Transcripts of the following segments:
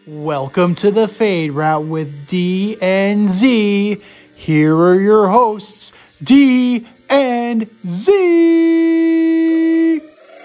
Welcome to the Fade Route with D and Z. Here are your hosts, D and Z.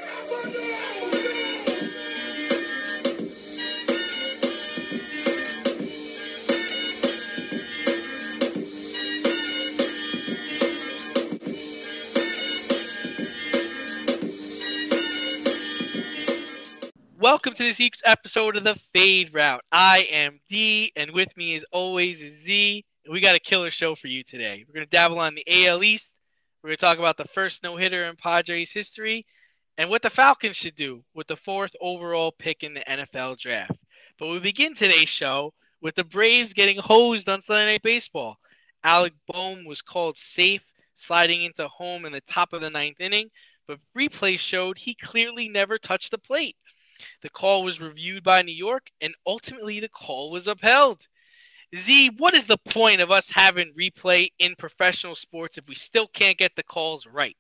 Welcome to this week's episode of the Fade Route. I am D, and with me as always is Z. And we got a killer show for you today. We're going to dabble on the AL East. We're going to talk about the first no-hitter in Padres history and what the Falcons should do with the fourth overall pick in the NFL draft. But we begin today's show with the Braves getting hosed on Sunday Night Baseball. Alec Bohm was called safe, sliding into home in the top of the ninth inning, but replay showed he clearly never touched the plate. The call was reviewed by New York, and ultimately the call was upheld. Z, what is the point of us having replay in professional sports if we still can't get the calls right?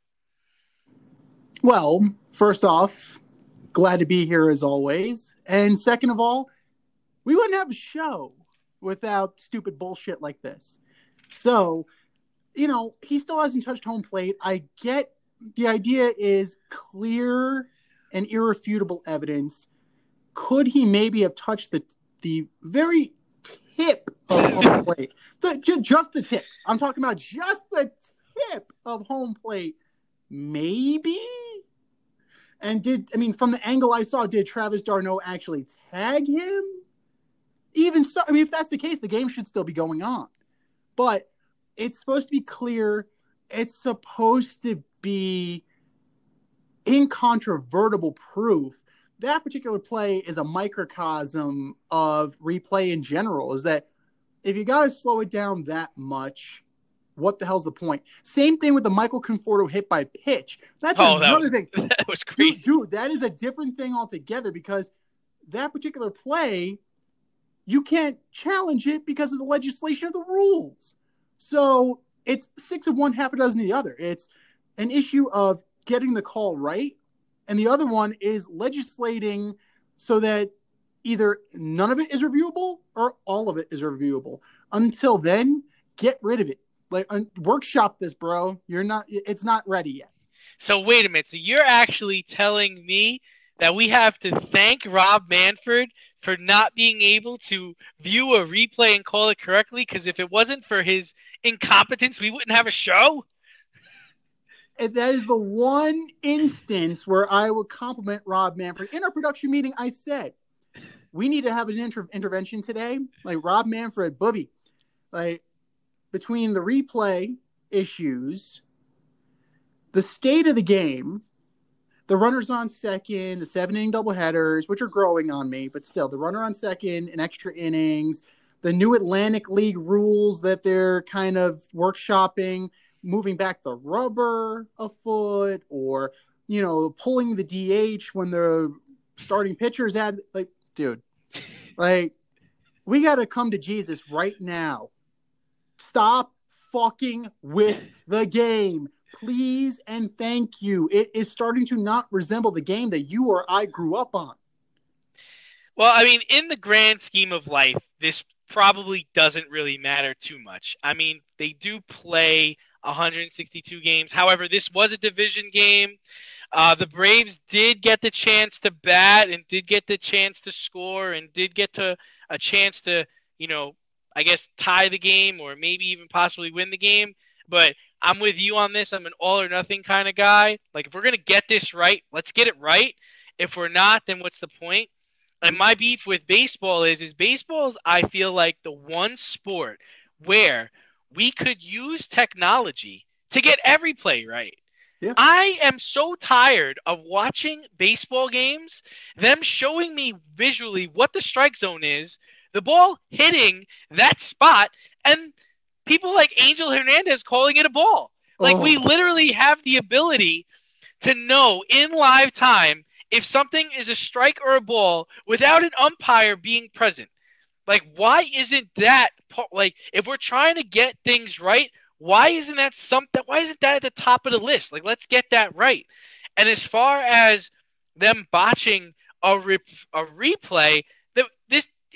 Well, first off, glad to be here as always. And second of all, we wouldn't have a show without stupid bullshit like this. So, he still hasn't touched home plate. I get the idea is clear and irrefutable evidence. Could he maybe have touched the very tip of home plate? Just the tip. I'm talking about just the tip of home plate. Maybe? And from the angle I saw, did Travis d'Arnaud actually tag him? Even so, if that's the case, the game should still be going on. But it's supposed to be clear. It's supposed to be incontrovertible proof. That particular play is a microcosm of replay in general, is that if you got to slow it down that much, what the hell's the point? Same thing with the Michael Conforto hit by pitch. That's another thing. That was crazy. Dude, that is a different thing altogether, because that particular play, you can't challenge it because of the legislation of the rules. So it's 6 of one, half a dozen of the other. It's an issue of getting the call right, and the other one is legislating so that either none of it is reviewable or all of it is reviewable. Until then, get rid of it. Workshop this, bro. It's not ready yet. So wait a minute. So you're actually telling me that we have to thank Rob Manfred for not being able to view a replay and call it correctly? Because if it wasn't for his incompetence, we wouldn't have a show? That is the one instance where I would compliment Rob Manfred. In our production meeting, I said, we need to have an intervention today. Like Rob Manfred, Booby, between the replay issues, the state of the game, the runners on second, the 7-inning doubleheaders, which are growing on me, but still, the runner on second and extra innings, the new Atlantic League rules that they're kind of workshopping, moving back the rubber a foot, or, pulling the DH when the starting pitcher's dude, we got to come to Jesus right now. Stop fucking with the game. Please and thank you. It is starting to not resemble the game that you or I grew up on. Well, in the grand scheme of life, this probably doesn't really matter too much. They do play 162 games. However, this was a division game. The Braves did get the chance to bat and did get the chance to score and did get a chance to, tie the game or maybe even possibly win the game. But I'm with you on this. I'm an all or nothing kind of guy. If we're going to get this right, let's get it right. If we're not, then what's the point? And my beef with baseball is baseball is, I feel like, the one sport where we could use technology to get every play right. Yeah. I am so tired of watching baseball games, them showing me visually what the strike zone is, the ball hitting that spot, and people like Angel Hernandez calling it a ball. We literally have the ability to know in live time if something is a strike or a ball without an umpire being present. Why isn't that if we're trying to get things right, why isn't that at the top of the list? Let's get that right. And as far as them botching a replay,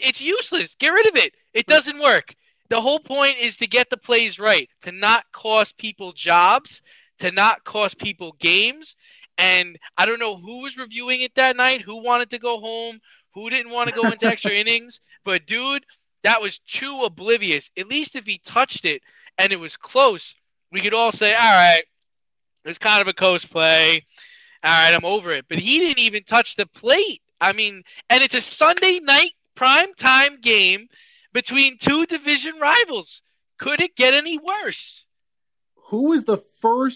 It's useless. Get rid of it. It doesn't work. The whole point is to get the plays right, to not cost people jobs, to not cost people games. And I don't know who was reviewing it that night, who wanted to go home, who didn't want to go into extra innings. But, dude, that was too oblivious. At least if he touched it and it was close, we could all say, all right, it's kind of a coast play. All right, I'm over it. But he didn't even touch the plate. I mean, and it's a Sunday night primetime game between two division rivals. Could it get any worse? Who was the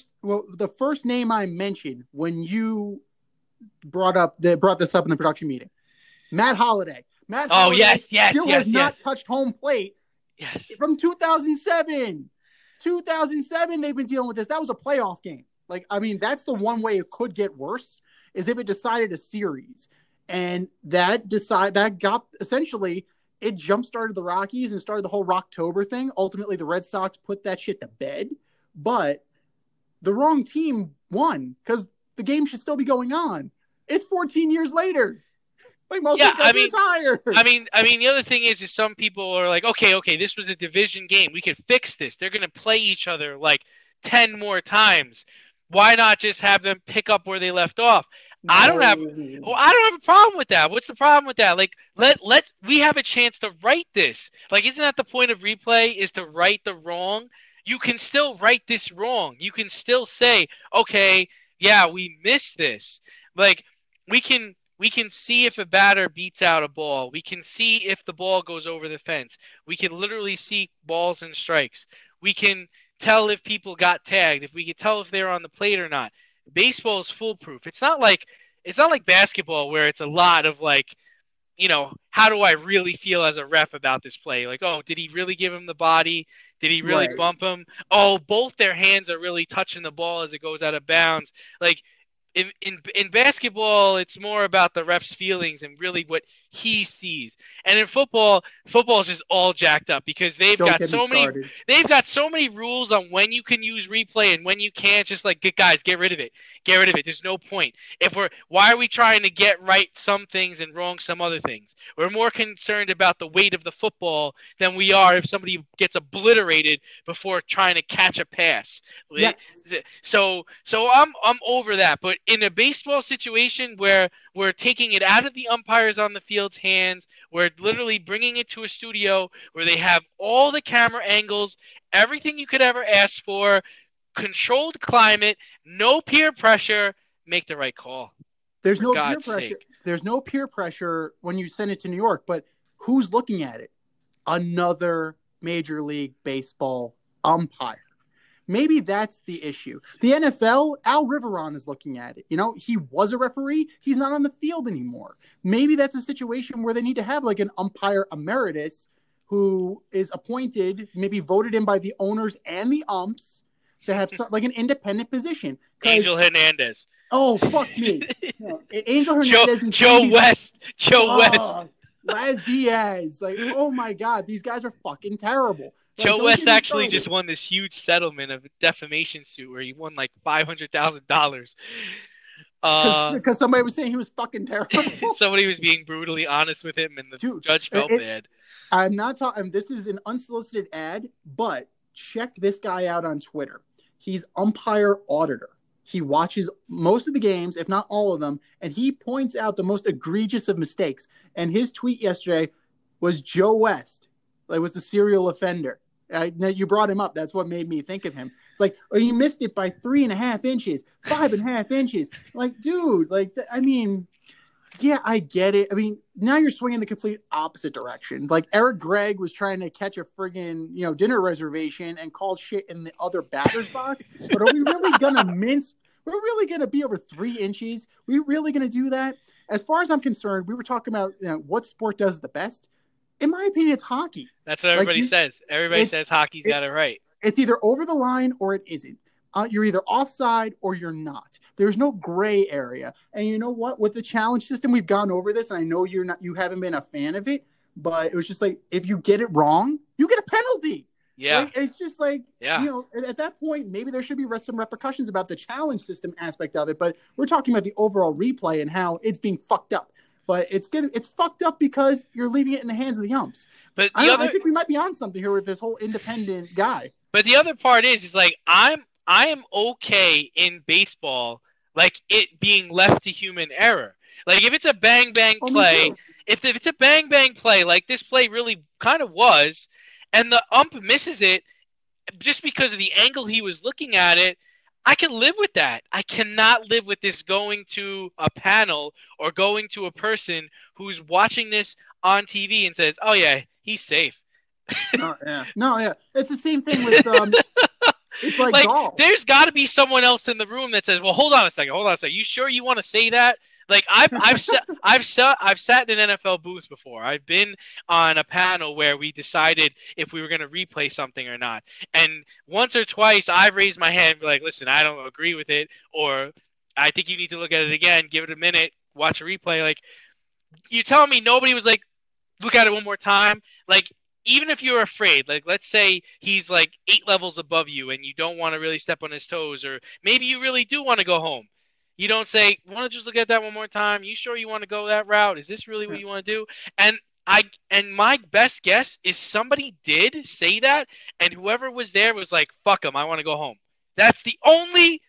first name I mentioned when you brought this up in the production meeting? Matt Holliday. Yes, still has not touched home plate. Yes. From 2007. 2007, they've been dealing with this. That was a playoff game. Like, I mean, that's the one way it could get worse is if it decided a series. And that got essentially it jump-started the Rockies and started the whole Rocktober thing. Ultimately, the Red Sox put that shit to bed. But the wrong team won because the game should still be going on. It's 14 years later. Like most of these guys retired. I mean, the other thing is some people are like, okay, this was a division game. We could fix this. They're going to play each other like 10 more times. Why not just have them pick up where they left off? No. I don't have a problem with that. What's the problem with that? Like, we have a chance to right this. Like, isn't that the point of replay? Is to right the wrong? You can still right this wrong. You can still say, okay, yeah, we missed this. Like, we can see if a batter beats out a ball. We can see if the ball goes over the fence. We can literally see balls and strikes. We can tell if people got tagged. If we can tell if they're on the plate or not. Baseball is foolproof. It's not like basketball where it's a lot of like, you know, how do I really feel as a ref about this play? Like, oh, did he really give him the body? Did he really bump him? Oh, both their hands are really touching the ball as it goes out of bounds. Like, in basketball, it's more about the ref's feelings and really what he sees. And in football is just all jacked up because they've got so many rules on when you can use replay and when you can't. Just like, guys, get rid of it. Get rid of it. There's no point. Why are we trying to get right some things and wrong some other things? We're more concerned about the weight of the football than we are if somebody gets obliterated before trying to catch a pass. Yes. So I'm over that. But in a baseball situation where we're taking it out of the umpires on the field's hands, we're literally bringing it to a studio where they have all the camera angles, everything you could ever ask for, controlled climate, no peer pressure, make the right call. There's no peer pressure. There's no peer pressure when you send it to New York, but who's looking at it? Another Major League Baseball umpire. Maybe that's the issue. The NFL, Al Riveron is looking at it. You know, he was a referee. He's not on the field anymore. Maybe that's a situation where they need to have like an umpire emeritus who is appointed, maybe voted in by the owners and the umps to have like an independent position. Angel Hernandez. Oh, fuck me. No, Angel Hernandez. Joe West. Laz Diaz. Like, oh my God, these guys are fucking terrible. Like, Joe West actually just won this huge settlement of a defamation suit where he won like $500,000. Because somebody was saying he was fucking terrible. Somebody was being brutally honest with him, and the judge felt bad. I'm not talking. This is an unsolicited ad, but check this guy out on Twitter. He's umpire auditor. He watches most of the games, if not all of them, and he points out the most egregious of mistakes. And his tweet yesterday was Joe West. Like, was the serial offender. Now you brought him up. That's what made me think of him. It's like, oh, you missed it by 3.5 inches, 5.5 inches. Like, dude, like, I mean, yeah, I get it. I mean, now you're swinging the complete opposite direction. Like, Eric Gregg was trying to catch a friggin', dinner reservation and called shit in the other batter's box. But are we really gonna mince? We're really gonna be over 3 inches? We're really gonna do that? As far as I'm concerned, we were talking about what sport does the best. In my opinion, it's hockey. That's what everybody says. Everybody says hockey's got it right. It's either over the line or it isn't. You're either offside or you're not. There's no gray area. And you know what? With the challenge system, we've gone over this, and I know you haven't been a fan of it, but it was just like, if you get it wrong, you get a penalty. Yeah. Like, it's just like, at that point, maybe there should be some repercussions about the challenge system aspect of it, but we're talking about the overall replay and how it's being fucked up. but it's fucked up because you're leaving it in the hands of the umps. But I think we might be on something here with this whole independent guy. But the other part is like I am okay in baseball, like it being left to human error. Like if it's a bang play, if it's a bang play, like this play really kind of was, and the ump misses it just because of the angle he was looking at it, I can live with that. I cannot live with this going to a panel or going to a person who's watching this on TV and says, "Oh yeah, he's safe." No, yeah. It's the same thing with it's like golf. There's got to be someone else in the room that says, "Well, hold on a second. You sure you want to say that?" Like I've sat in an NFL booth before. I've been on a panel where we decided if we were going to replay something or not. And once or twice I've raised my hand and be like, "Listen, I don't agree with it," or "I think you need to look at it again, give it a minute, watch a replay." Like you telling me nobody was like, "Look at it one more time." Like even if you're afraid, like let's say he's like 8 levels above you and you don't want to really step on his toes, or maybe you really do want to go home. You don't say, "Want to just look at that one more time? You sure you want to go that route? Is this really what you want to do?" And my best guess is somebody did say that, and whoever was there was like, "Fuck him, I want to go home." That's the only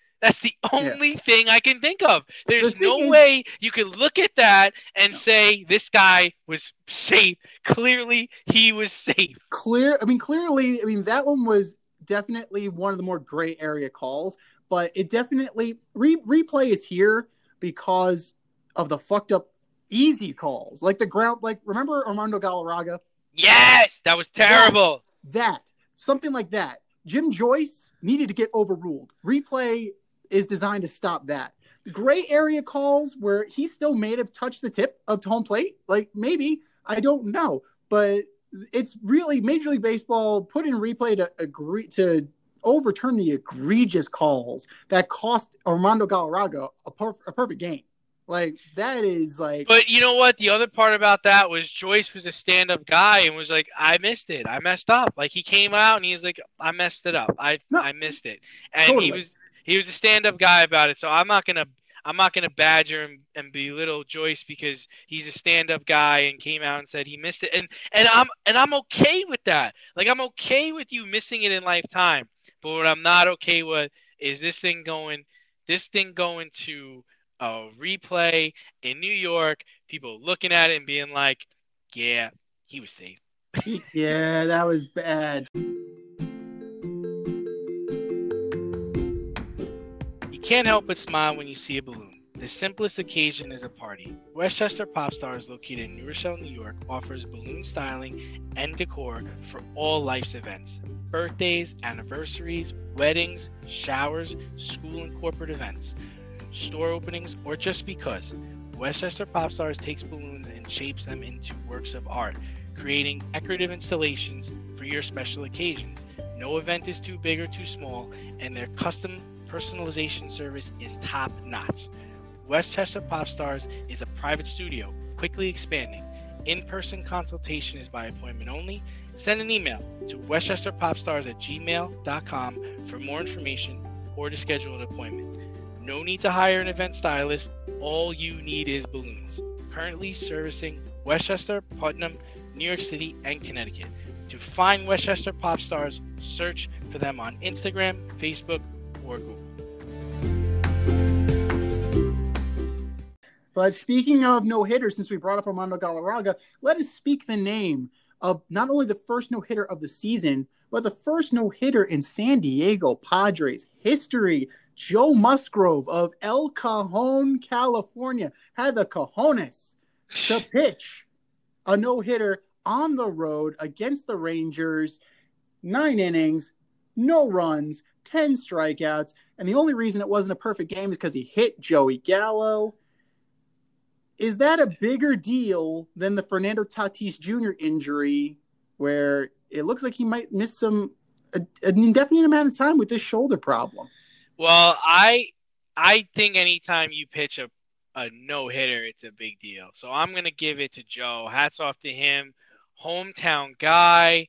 thing I can think of. There's no way you can look at that and say this guy was safe. Clearly, he was safe. Clearly, that one was definitely one of the more gray area calls. But it definitely replay is here because of the fucked up easy calls, like the ground. Like remember Armando Galarraga? Yes, that was terrible. That something like that. Jim Joyce needed to get overruled. Replay is designed to stop that. Gray area calls where he still may have touched the tip of home plate, like maybe, I don't know, but it's really Major League Baseball put in replay to agree to overturn the egregious calls that cost Armando Galarraga a perfect game. Like that is like. But you know what? The other part about that was Joyce was a stand-up guy and was like, "I missed it. I messed up." Like he came out and he's like, "I messed it up. I missed it." And totally. he was a stand-up guy about it. So I'm not gonna badger him and belittle Joyce because he's a stand-up guy and came out and said he missed it. And I'm okay with that. Like I'm okay with you missing it in lifetime. But what I'm not okay with is this thing going to a replay in New York, people looking at it and being like, "Yeah, he was safe." Yeah, that was bad. You can't help but smile when you see a balloon. The simplest occasion is a party. Westchester Pop Stars, located in New Rochelle, New York, offers balloon styling and decor for all life's events. Birthdays, anniversaries, weddings, showers, school and corporate events, store openings, or just because. Westchester Pop Stars takes balloons and shapes them into works of art, creating decorative installations for your special occasions. No event is too big or too small, and their custom personalization service is top-notch. Westchester Pop Stars is a private studio, quickly expanding. In-person consultation is by appointment only. Send an email to westchesterpopstars@gmail.com for more information or to schedule an appointment. No need to hire an event stylist. All you need is balloons. Currently servicing Westchester, Putnam, New York City, and Connecticut. To find Westchester Pop Stars, search for them on Instagram, Facebook, or Google. But speaking of no-hitters, since we brought up Armando Galarraga, let us speak the name of not only the first no-hitter of the season, but the first no-hitter in San Diego Padres history. Joe Musgrove of El Cajon, California, had the cojones to pitch a no-hitter on the road against the Rangers. 9 innings, no runs, 10 strikeouts, and the only reason it wasn't a perfect game is because he hit Joey Gallo. Is that a bigger deal than the Fernando Tatis Jr. injury, where it looks like he might miss an indefinite amount of time with this shoulder problem? Well, I think anytime you pitch a no-hitter, it's a big deal. So I'm going to give it to Joe. Hats off to him. Hometown guy,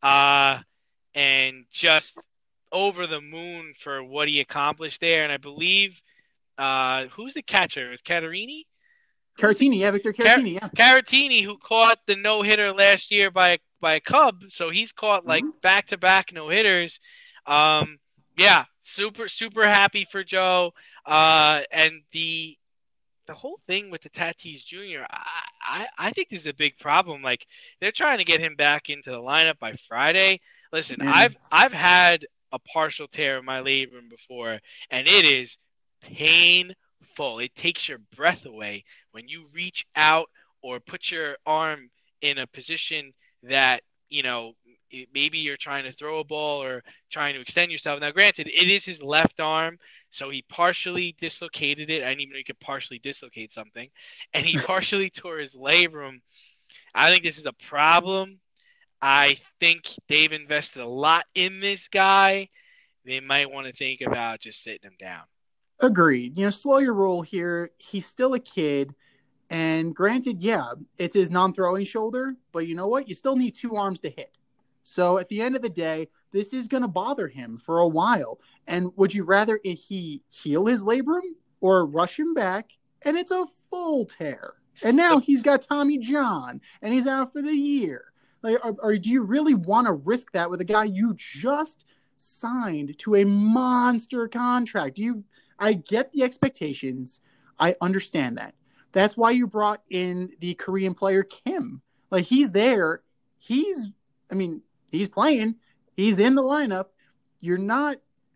and just over the moon for what he accomplished there. And I believe, who's the catcher? Is Caterini? Caratini, yeah, Victor Caratini, yeah. Caratini, who caught the no-hitter last year by a Cub, so he's caught like back-to-back no-hitters. Yeah, super happy for Joe. And the whole thing with the Tatis Jr., I think this is a big problem. Like, they're trying to get him back into the lineup by Friday. Listen, Man. I've had a partial tear of my labrum before, and it is painful. It takes your breath away when you reach out or put your arm in a position that, maybe you're trying to throw a ball or trying to extend yourself. Now, granted, it is his left arm, so he partially dislocated it. I didn't even know he could partially dislocate something. And he partially tore his labrum. I think this is a problem. I think they've invested a lot in this guy. They might want to think about just sitting him down. Agreed. Slow your roll here. He's still a kid. And granted, yeah, it's his non-throwing shoulder. But you know what? You still need two arms to hit. So at the end of the day, this is going to bother him for a while. And would you rather he heal his labrum or rush him back and it's a full tear? And now he's got Tommy John and he's out for the year. Like, or do you really want to risk that with a guy you just signed to a monster contract? I get the expectations. I understand that. That's why you brought in the Korean player Kim. Like, he's there. He's playing. He's in the lineup. You're not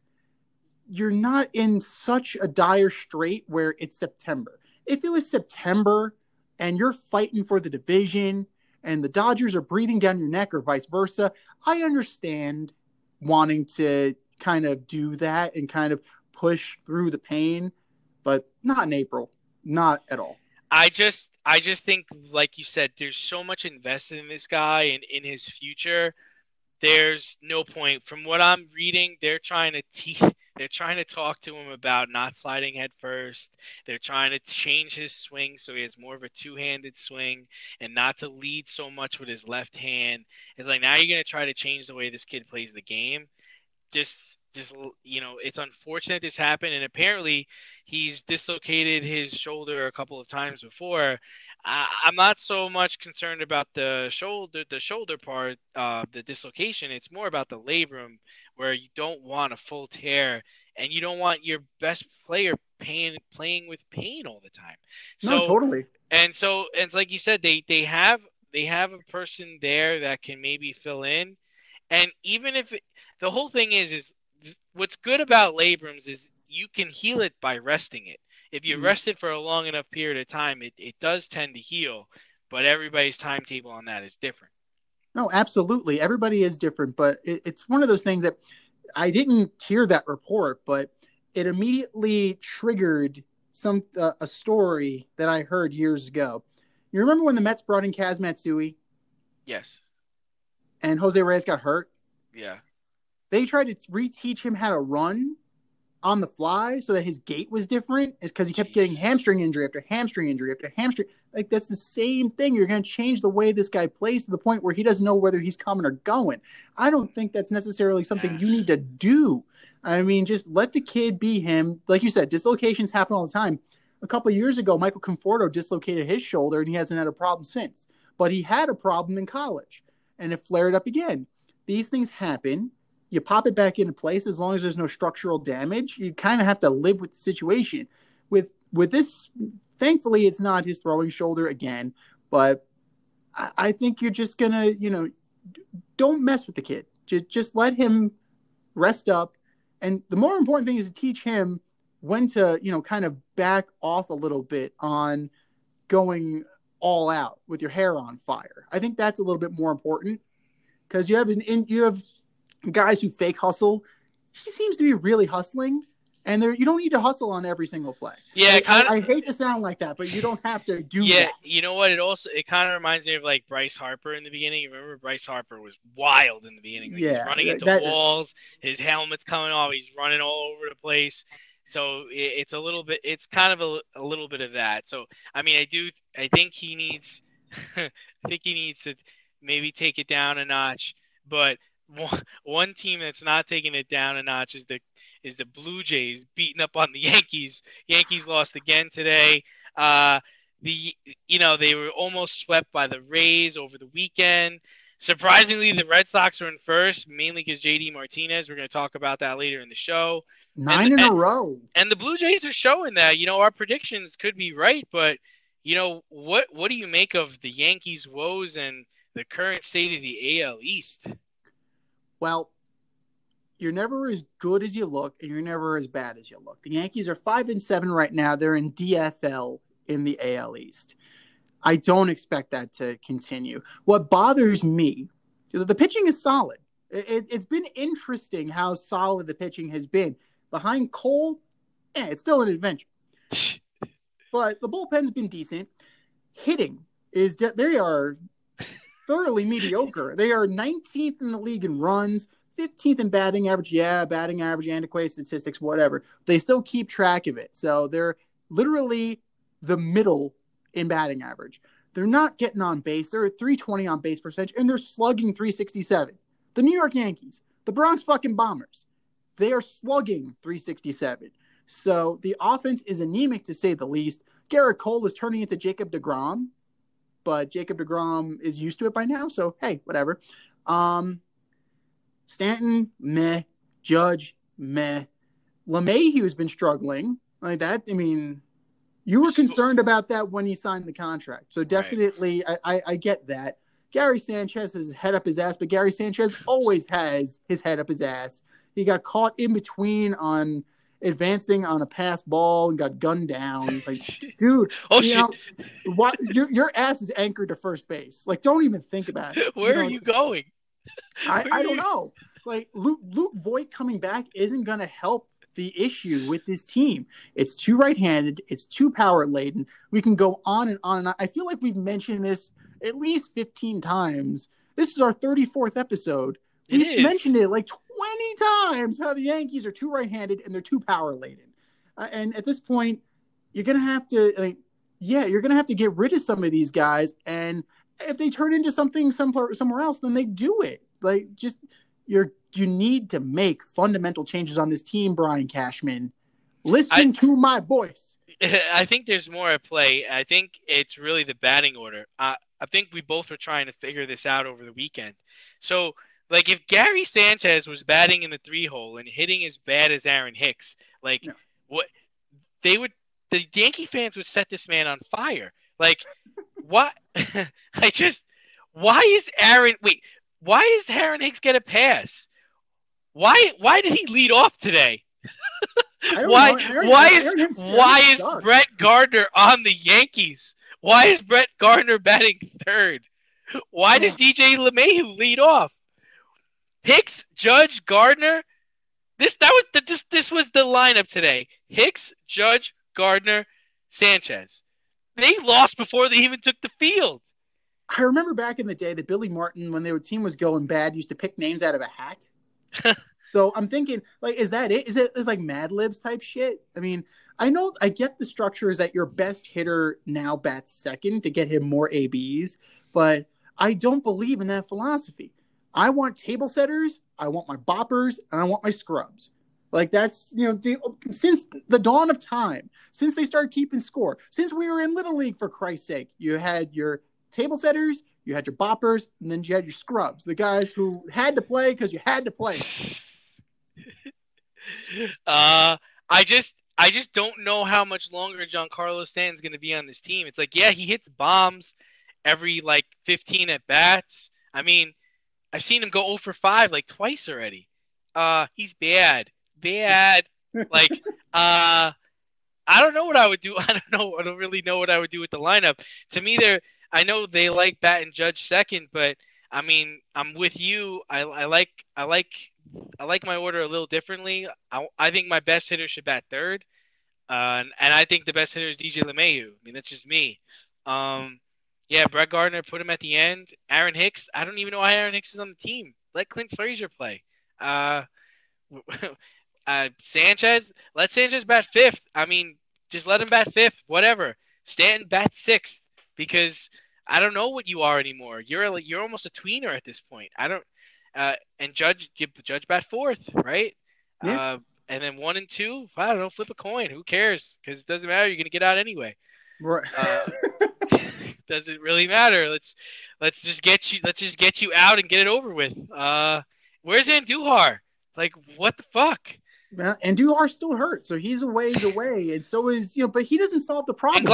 in such a dire strait where it's September. If it was September and you're fighting for the division and the Dodgers are breathing down your neck or vice versa, I understand wanting to kind of do that and kind of push through the pain, but not in April. Not at all. I just think, like you said, there's so much invested in this guy and in his future. There's no point. From what I'm reading, they're trying to talk to him about not sliding head first. They're trying to change his swing so he has more of a two-handed swing and not to lead so much with his left hand. It's like, now you're going to try to change the way this kid plays the game. Just it's unfortunate this happened, and apparently he's dislocated his shoulder a couple of times before. I'm not so much concerned about the shoulder part, the dislocation. It's more about the labrum, where you don't want a full tear, and you don't want your best player playing with pain all the time. So, no, totally. And so it's like you said, they have a person there that can maybe fill in, and even if the whole thing is what's good about labrums is you can heal it by resting it. If you rest it for a long enough period of time, it does tend to heal, but everybody's timetable on that is different. No, absolutely. Everybody is different, but it's one of those things that I didn't hear that report, but it immediately triggered a story that I heard years ago. You remember when the Mets brought in Kaz Matsui? Yes. And Jose Reyes got hurt? Yeah. They tried to reteach him how to run on the fly so that his gait was different, is because he kept getting hamstring injury after hamstring injury after hamstring. Like, that's the same thing. You're going to change the way this guy plays to the point where he doesn't know whether he's coming or going. I don't think that's necessarily something you need to do. I mean, just let the kid be him. Like you said, dislocations happen all the time. A couple of years ago, Michael Conforto dislocated his shoulder, and he hasn't had a problem since. But he had a problem in college, and it flared up again. These things happen. You pop it back into place as long as there's no structural damage. You kind of have to live with the situation. With this, thankfully, it's not his throwing shoulder again. But I think you're just going to, don't mess with the kid. Just let him rest up. And the more important thing is to teach him when to, kind of back off a little bit on going all out with your hair on fire. I think that's a little bit more important, because you have guys who fake hustle. He seems to be really hustling, and you don't need to hustle on every single play. Yeah, I hate to sound like that, but you don't have to do that. Yeah, you know what? It kind of reminds me of like Bryce Harper in the beginning. You remember Bryce Harper was wild in the beginning. Like, he's running into walls, his helmet's coming off, he's running all over the place. So it's kind of a little bit of that. So I mean, I think he needs to maybe take it down a notch, but one team that's not taking it down a notch is the Blue Jays beating up on the Yankees. Yankees lost again today. the they were almost swept by the Rays over the weekend. Surprisingly, the Red Sox are in first, mainly because JD Martinez. We're going to talk about that later in the show. And 9 in a row. and the Blue Jays are showing that our predictions could be right, but what do you make of the Yankees' woes and the current state of the AL East? Well, you're never as good as you look, and you're never as bad as you look. The Yankees are 5-7 right now. They're in DFL in the AL East. I don't expect that to continue. What bothers me, the pitching is solid. It's been interesting how solid the pitching has been. Behind Cole, it's still an adventure. But the bullpen's been decent. Hitting they are thoroughly mediocre. They are 19th in the league in runs, 15th in batting average. Yeah, batting average, antiquated statistics, whatever. They still keep track of it. So they're literally the middle in batting average. They're not getting on base. They're at 320 on base percentage, and they're slugging 367. The New York Yankees, the Bronx fucking Bombers, they are slugging 367. So the offense is anemic to say the least. Garrett Cole is turning into Jacob deGrom, but Jacob deGrom is used to it by now, so hey, whatever. Stanton, meh. Judge, meh. LeMahieu has been struggling like that. I mean, you were concerned about that when he signed the contract, so definitely right. I get that. Gary Sanchez has his head up his ass, but Gary Sanchez always has his head up his ass. He got caught in between on advancing on a pass ball and got gunned down. Like, dude, what? Your ass is anchored to first base. Like, don't even think about it. Where are you going? I don't know. Like, Luke Voit coming back isn't going to help the issue with this team. It's too right-handed. It's too power-laden. We can go on and on and on. I feel like we've mentioned this at least 15 times. This is our 34th episode. We've mentioned it like 20 times how the Yankees are too right-handed and they're too power-laden. And at this point, you're going to have to, you're going to have to get rid of some of these guys. And if they turn into something somewhere else, then they do it. Like, just you need to make fundamental changes on this team, Brian Cashman. Listen to my voice. I think there's more at play. I think it's really the batting order. I think we both were trying to figure this out over the weekend. So, like, if Gary Sanchez was batting in the 3-hole and hitting as bad as Aaron Hicks, what the Yankee fans would set this man on fire. Like, what? Why is Aaron Hicks get a pass? Why did he lead off today? Why is Brett Gardner on the Yankees? Why is Brett Gardner batting third? Why does DJ LeMahieu lead off? Hicks, Judge, Gardner. This was the lineup today. Hicks, Judge, Gardner, Sanchez. They lost before they even took the field. I remember back in the day that Billy Martin, when their team was going bad, used to pick names out of a hat. So I'm thinking, like, is that it? Is it like Mad Libs type shit? I mean, I get the structure is that your best hitter now bats second to get him more ABs, but I don't believe in that philosophy. I want table setters, I want my boppers, and I want my scrubs. Like, that's, since the dawn of time, since they started keeping score, since we were in Little League, for Christ's sake, you had your table setters, you had your boppers, and then you had your scrubs, the guys who had to play because you had to play. I just don't know how much longer Giancarlo Stanton's going to be on this team. It's like, yeah, he hits bombs every 15 at bats. I mean, I've seen him go 0 for 5 twice already. He's bad. I don't know what I would do. I don't really know what I would do with the lineup. To me, I know they like bat and Judge second, but I mean, I'm with you. I like my order a little differently. I think my best hitter should bat third, and I think the best hitter is DJ LeMahieu. I mean, that's just me. Brett Gardner, put him at the end. Aaron Hicks, I don't even know why Aaron Hicks is on the team. Let Clint Frazier play. Sanchez, let Sanchez bat fifth. I mean, just let him bat fifth, whatever. Stanton bat sixth, because I don't know what you are anymore. You're almost a tweener at this point. I don't. And Judge bat fourth, right? Yeah. And then 1 and 2, I don't know, flip a coin. Who cares? Because it doesn't matter. You're gonna get out anyway. Right. Doesn't really matter. Let's just get you out and get it over with. Where's Andujar? Like, what the fuck? Well, and Duhar's still hurt, so he's a ways away, and so is but he doesn't solve the problem.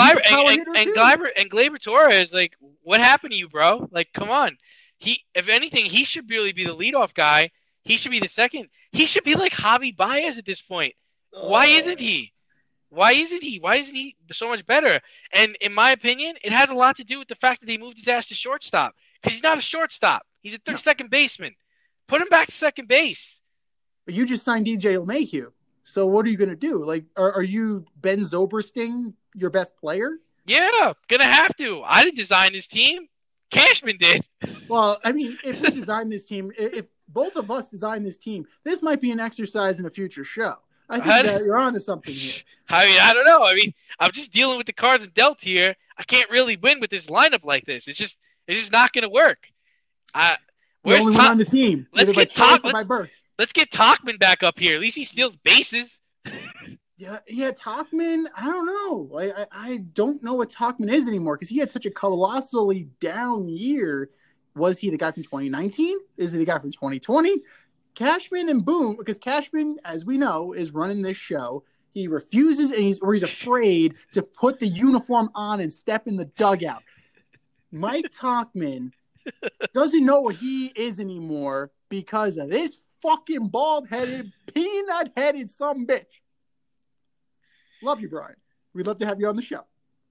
And Gleyber Torres, like, what happened to you, bro? Like, come on. If anything, he should really be the leadoff guy. He should be the second. He should be like Javi Baez at this point. Why isn't he? Why isn't he so much better? And in my opinion, it has a lot to do with the fact that they moved his ass to shortstop, because he's not a shortstop. He's a second baseman. Put him back to second base. But you just signed DJ LeMahieu. So what are you going to do? Like, are you Ben Zobersting, your best player? Yeah, gonna have to. I didn't design this team. Cashman did. Well, I mean, if we design this team, if both of us design this team, this might be an exercise in a future show. I think that you're onto something here. I mean, I don't know. I mean, I'm just dealing with the cards I'm dealt here. I can't really win with this lineup like this. It's just not going to work. Where's the only one on the team? Let's get Tauchman back up here. At least he steals bases. Yeah, Tauchman, I don't know. I don't know what Tauchman is anymore, because he had such a colossally down year. Was he the guy from 2019? Is he the guy from 2020? Cashman and Boone, because Cashman, as we know, is running this show. He refuses he's afraid to put the uniform on and step in the dugout. Mike Tauchman doesn't know what he is anymore because of this fucking bald-headed, peanut-headed sumbitch. Love you, Brian. We'd love to have you on the show.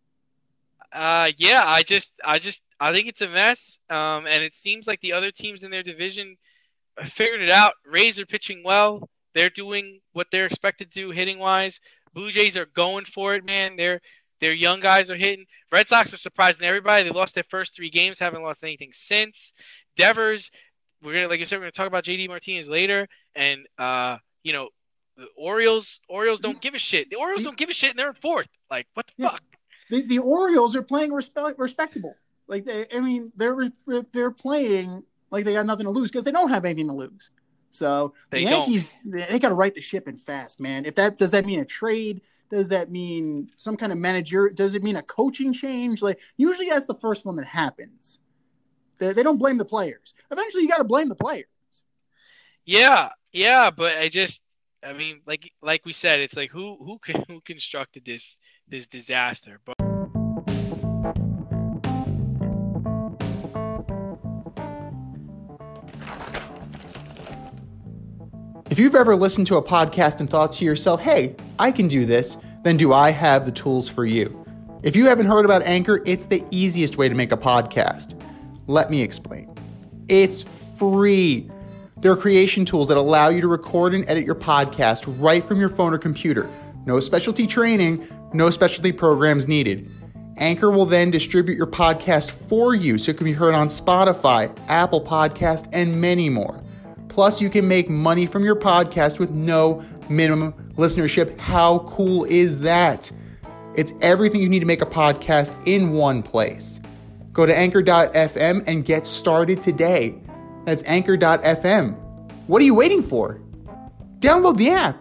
Yeah, I think it's a mess. And it seems like the other teams in their division figured it out. Rays are pitching well. They're doing what they're expected to do hitting wise. Blue Jays are going for it, man. Their young guys are hitting. Red Sox are surprising everybody. They lost their first 3 games, haven't lost anything since. Devers, we're gonna talk about JD Martinez later, and the Orioles don't give a shit. The Orioles don't give a shit, and they're in 4th. Like, what the fuck? The Orioles are playing respectable. Like, they're playing like they got nothing to lose, because they don't have anything to lose. So the Yankees, they got to right the ship and fast, man. Does that mean a trade? Does that mean some kind of manager? Does it mean a coaching change? Like, usually that's the first one that happens. They don't blame the players. Eventually, you got to blame the players. Yeah, but I mean, like we said, it's like who constructed this disaster? But if you've ever listened to a podcast and thought to yourself, hey, I can do this, then do I have the tools for you? If you haven't heard about Anchor, it's the easiest way to make a podcast. Let me explain. It's free. There are creation tools that allow you to record and edit your podcast right from your phone or computer. No specialty training, no specialty programs needed. Anchor will then distribute your podcast for you so it can be heard on Spotify, Apple Podcast, and many more. Plus, you can make money from your podcast with no minimum listenership. How cool is that? It's everything you need to make a podcast in one place. Go to anchor.fm and get started today. That's anchor.fm. What are you waiting for? Download the app.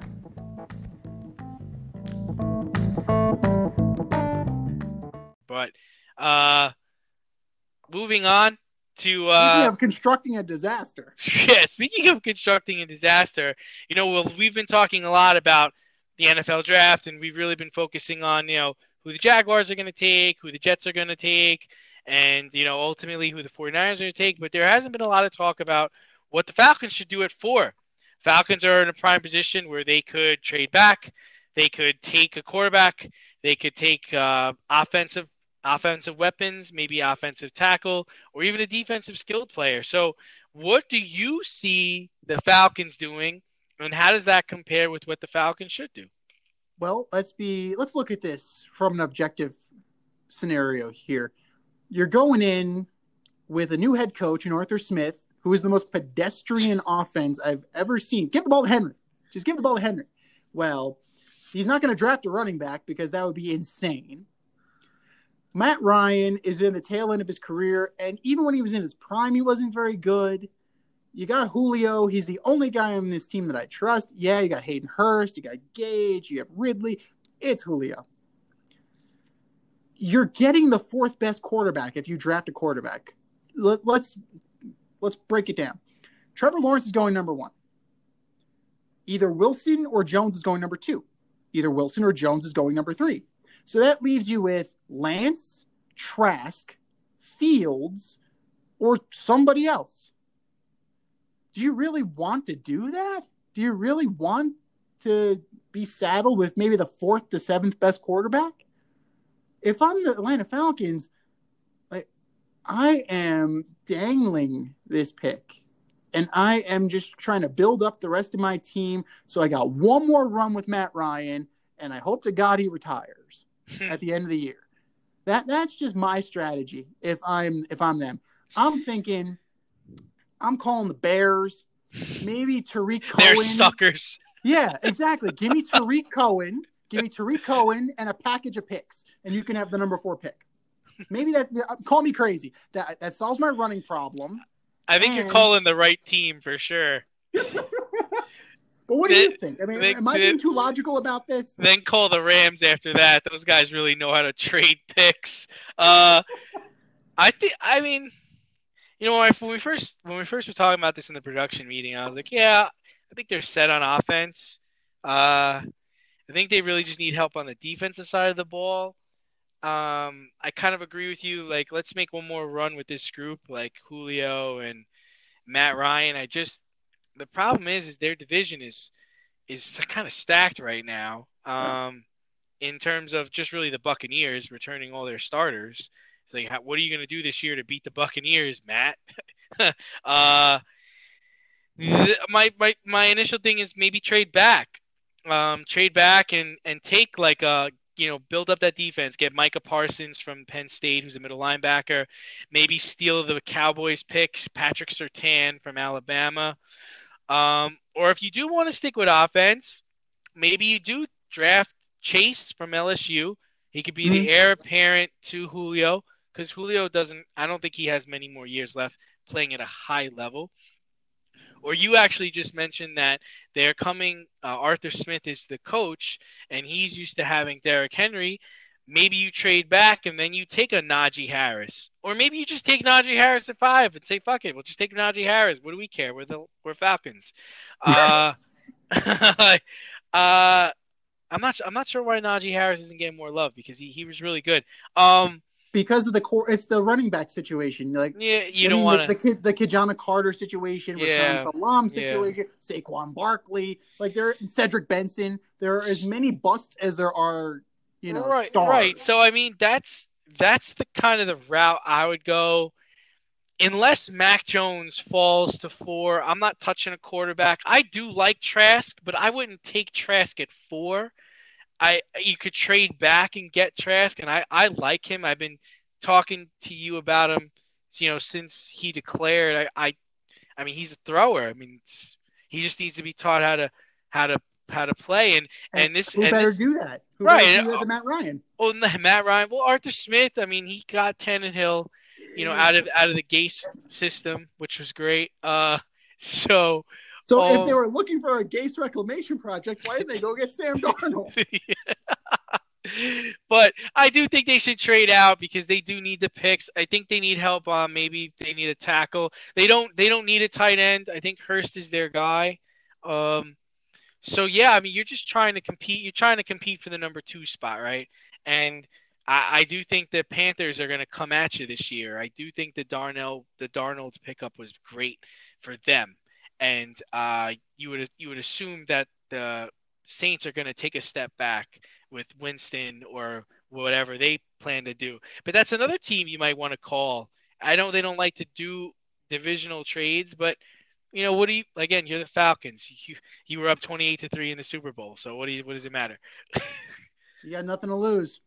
But moving on to speaking of constructing a disaster. Yeah, speaking of constructing a disaster, we've been talking a lot about the NFL draft, and we've really been focusing on who the Jaguars are going to take, who the Jets are going to take, and ultimately who the 49ers are going to take. But there hasn't been a lot of talk about what the Falcons should do at 4. Falcons are in a prime position where they could trade back, they could take a quarterback, they could take offensive weapons, maybe offensive tackle, or even a defensive skilled player. So what do you see the Falcons doing, and how does that compare with what the Falcons should do? Well, let's look at this from an objective scenario here. You're going in with a new head coach in Arthur Smith, who is the most pedestrian offense I've ever seen. Give the ball to Henry. Just give the ball to Henry. Well, he's not going to draft a running back because that would be insane. Matt Ryan is in the tail end of his career, and even when he was in his prime, he wasn't very good. You got Julio. He's the only guy on this team that I trust. Yeah, you got Hayden Hurst. You got Gage. You have Ridley. It's Julio. you're getting the fourth best quarterback if you draft a quarterback. Let's break it down. Trevor Lawrence is going number 1. Either Wilson or Jones is going number 2. Either Wilson or Jones is going number 3. So that leaves you with Lance, Trask, Fields, or somebody else. Do you really want to do that? Do you really want to be saddled with maybe the 4th to 7th best quarterback? If I'm the Atlanta Falcons, I am dangling this pick. And I am just trying to build up the rest of my team. So I got one more run with Matt Ryan, and I hope to God he retires at the end of the year. That's just my strategy if I'm them. I'm thinking I'm calling the Bears, maybe Tariq Cohen. They're suckers. Yeah, exactly. Give me Tariq Cohen. Give me Tariq Cohen and a package of picks, and you can have the number 4 pick. Maybe call me crazy. That solves my running problem. I think you're calling the right team for sure. But what do you think? I mean, am I being too logical about this? Then call the Rams after that. Those guys really know how to trade picks. When we first were talking about this in the production meeting, I was like, yeah, I think they're set on offense. I think they really just need help on the defensive side of the ball. I kind of agree with you. Like, let's make one more run with this group, like Julio and Matt Ryan. The problem is their division is kind of stacked right now. In terms of just really the Buccaneers returning all their starters. It's like, what are you going to do this year to beat the Buccaneers, Matt? My initial thing is maybe trade back and take build up that defense. Get Micah Parsons from Penn State, who's a middle linebacker. Maybe steal the Cowboys picks, Patrick Surtain from Alabama. Or if you do want to stick with offense, maybe you do draft Chase from LSU. He could be the heir apparent to Julio, because Julio I don't think he has many more years left playing at a high level. Or you actually just mentioned that they're coming, Arthur Smith is the coach, and he's used to having Derrick Henry. Maybe you trade back and then you take a Najee Harris. Or maybe you just take Najee Harris at 5 and say, fuck it, we'll just take Najee Harris. What do we care? We're Falcons. I'm not sure why Najee Harris isn't getting more love, because he was really good. Because of it's the running back situation. Like, yeah, you don't want the Kijana Carter situation, Rashaan Salam situation, Saquon Barkley, Cedric Benson. There are as many busts as there are, stars. Right. So I mean, that's the kind of the route I would go. Unless Mac Jones falls to 4, I'm not touching a quarterback. I do like Trask, but I wouldn't take Trask at 4. You could trade back and get Trask, and I like him. I've been talking to you about him, since he declared. I mean, he's a thrower. I mean, he just needs to be taught how to play. And this who better do that? Who right? Better do that than Matt Ryan. Oh, Matt Ryan. Well, Arthur Smith. I mean, he got Tannehill, out of the Gase system, which was great. So if they were looking for a Gase reclamation project, why did they go get Sam Darnold? But I do think they should trade out, because they do need the picks. I think they need help. Maybe they need a tackle. They don't need a tight end. I think Hurst is their guy. So yeah, I mean, you're just trying to compete. You're trying to compete for the number 2 spot, right? And I do think the Panthers are going to come at you this year. I do think the Darnold pickup was great for them. And you would assume that the Saints are going to take a step back with Winston or whatever they plan to do. But that's another team you might want to call. I know they don't like to do divisional trades, but what do you? Again, you're the Falcons. You were up 28-3 in the Super Bowl. So what does it matter? You got nothing to lose.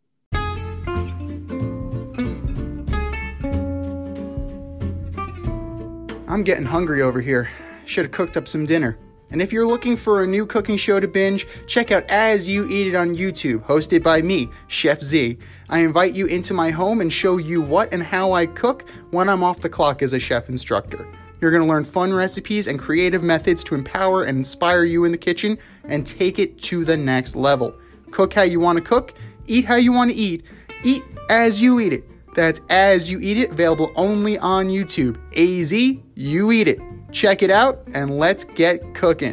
I'm getting hungry over here. Should have cooked up some dinner. And if you're looking for a new cooking show to binge, check out As You Eat It on YouTube, hosted by me, Chef Z. I invite you into my home and show you what and how I cook when I'm off the clock as a chef instructor. You're going to learn fun recipes and creative methods to empower and inspire you in the kitchen and take it to the next level. Cook how you want to cook, eat how you want to eat, Eat As You Eat It. That's As You Eat It, available only on YouTube. AZ, You Eat It. Check it out, and let's get cooking.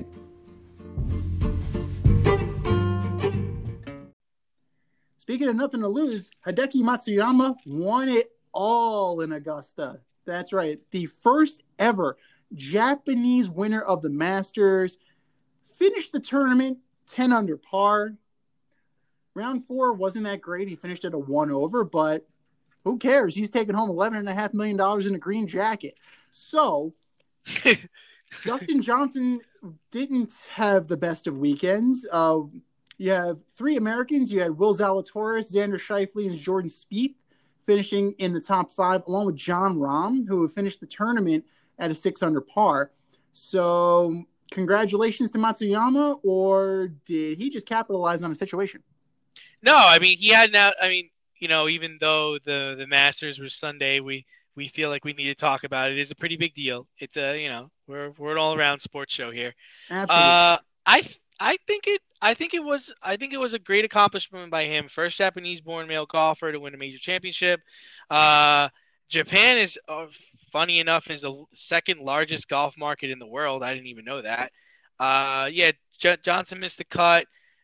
Speaking of nothing to lose, Hideki Matsuyama won it all in Augusta. That's right. The first ever Japanese winner of the Masters finished the tournament 10 under par. Round 4 wasn't that great. He finished at a 1 over, but who cares? He's taking home $11.5 million in a green jacket. So, Dustin Johnson didn't have the best of weekends. You have 3 Americans. You had Will Zalatoris, Xander Schauffele, and Jordan Spieth finishing in the top 5, along with Jon Rahm, who finished the tournament at a 6 under par. So, congratulations to Matsuyama, or did he just capitalize on a situation? No, I mean, he had now. I mean, you know, even though the Masters was Sunday, we feel like we need to talk about it. It is a pretty big deal. It's a, you know, we're an all around sports show here. Absolutely. I think it was a great accomplishment by him. First Japanese born male golfer to win a major championship. Japan is, funny enough, is the second largest golf market in the world. I didn't even know that. Johnson missed the cut.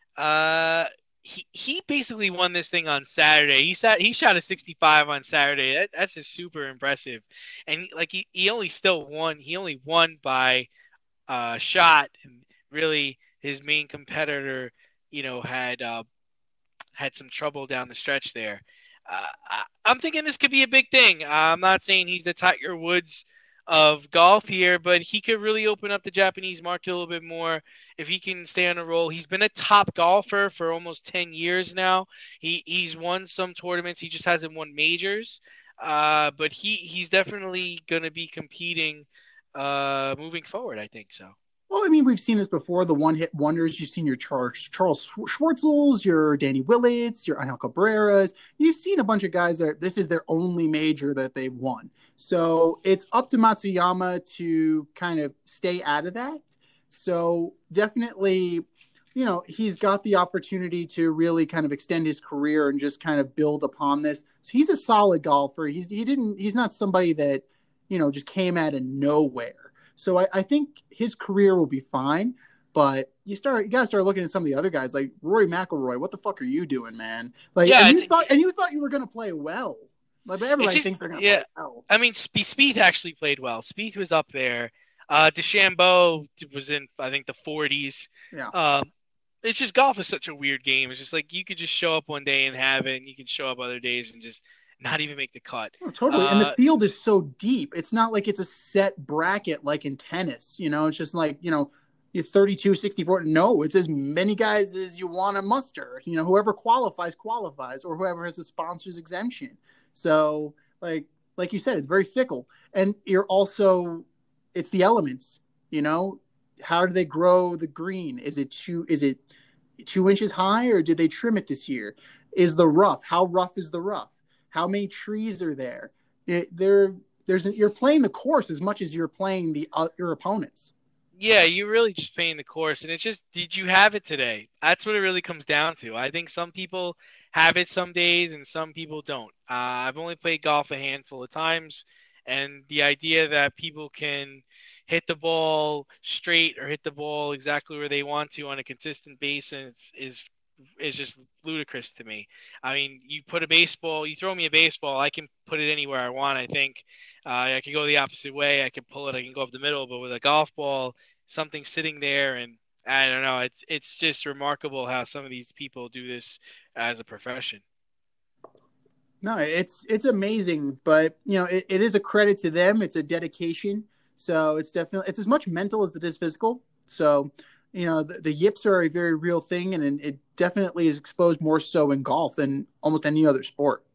He basically won this thing on Saturday. He shot a 65 on Saturday. That's just super impressive. And like he only won by shot. And really, his main competitor, you know, had some trouble down the stretch there. I'm thinking this could be a big thing. I'm not saying he's the Tiger Woods of golf here, but he could really open up the Japanese market a little bit more if he can stay on a roll. He's been a top golfer for almost 10 years now. He's won some tournaments. He just hasn't won majors. But he's definitely going to be competing moving forward, I think so. Well, I mean, we've seen this before, the one-hit wonders. You've seen your Charles Schwartzels, your Danny Willits, your Angel Cabreras. You've seen a bunch of guys that this is their only major that they've won. So it's up to Matsuyama to kind of stay out of that. So definitely, you know, he's got the opportunity to really kind of extend his career and just kind of build upon this. So he's a solid golfer. He's not somebody that, you know, just came out of nowhere. So I think his career will be fine, but you gotta start looking at some of the other guys like Rory McIlroy. What the fuck are you doing, man? Like, yeah, and you thought you were gonna play well. Like, but everybody thinks they're gonna play well. I mean, Spieth actually played well. Spieth was up there. DeChambeau was in, I think, the 40s. Yeah. It's just golf is such a weird game. It's just like you could just show up one day and have it, and you can show up other days and just not even make the cut. Oh, totally. And the field is so deep. It's not like it's a set bracket like in tennis. You know, it's just like, you know, you're 32, 64. No, it's as many guys as you want to muster. You know, whoever qualifies, or whoever has a sponsor's exemption. So, like you said, it's very fickle. And it's the elements, you know. How do they grow the green? Is it 2 inches high, or did they trim it this year? Is the rough? How rough is the rough? How many trees are there? You're playing the course as much as you're playing your opponents. Yeah, you're really just playing the course, and it's just, did you have it today? That's what it really comes down to. I think some people have it some days, and some people don't. I've only played golf a handful of times, and the idea that people can hit the ball straight or hit the ball exactly where they want to on a consistent basis is just ludicrous to me. I mean, you throw me a baseball, I can put it anywhere I want. I think I could go the opposite way. I can pull it. I can go up the middle. But with a golf ball, something's sitting there, and I don't know. It's just remarkable how some of these people do this as a profession. No, it's amazing, but you know, it is a credit to them. It's a dedication. So it's as much mental as it is physical. So, you know, the yips are a very real thing, and it definitely is exposed more so in golf than almost any other sport.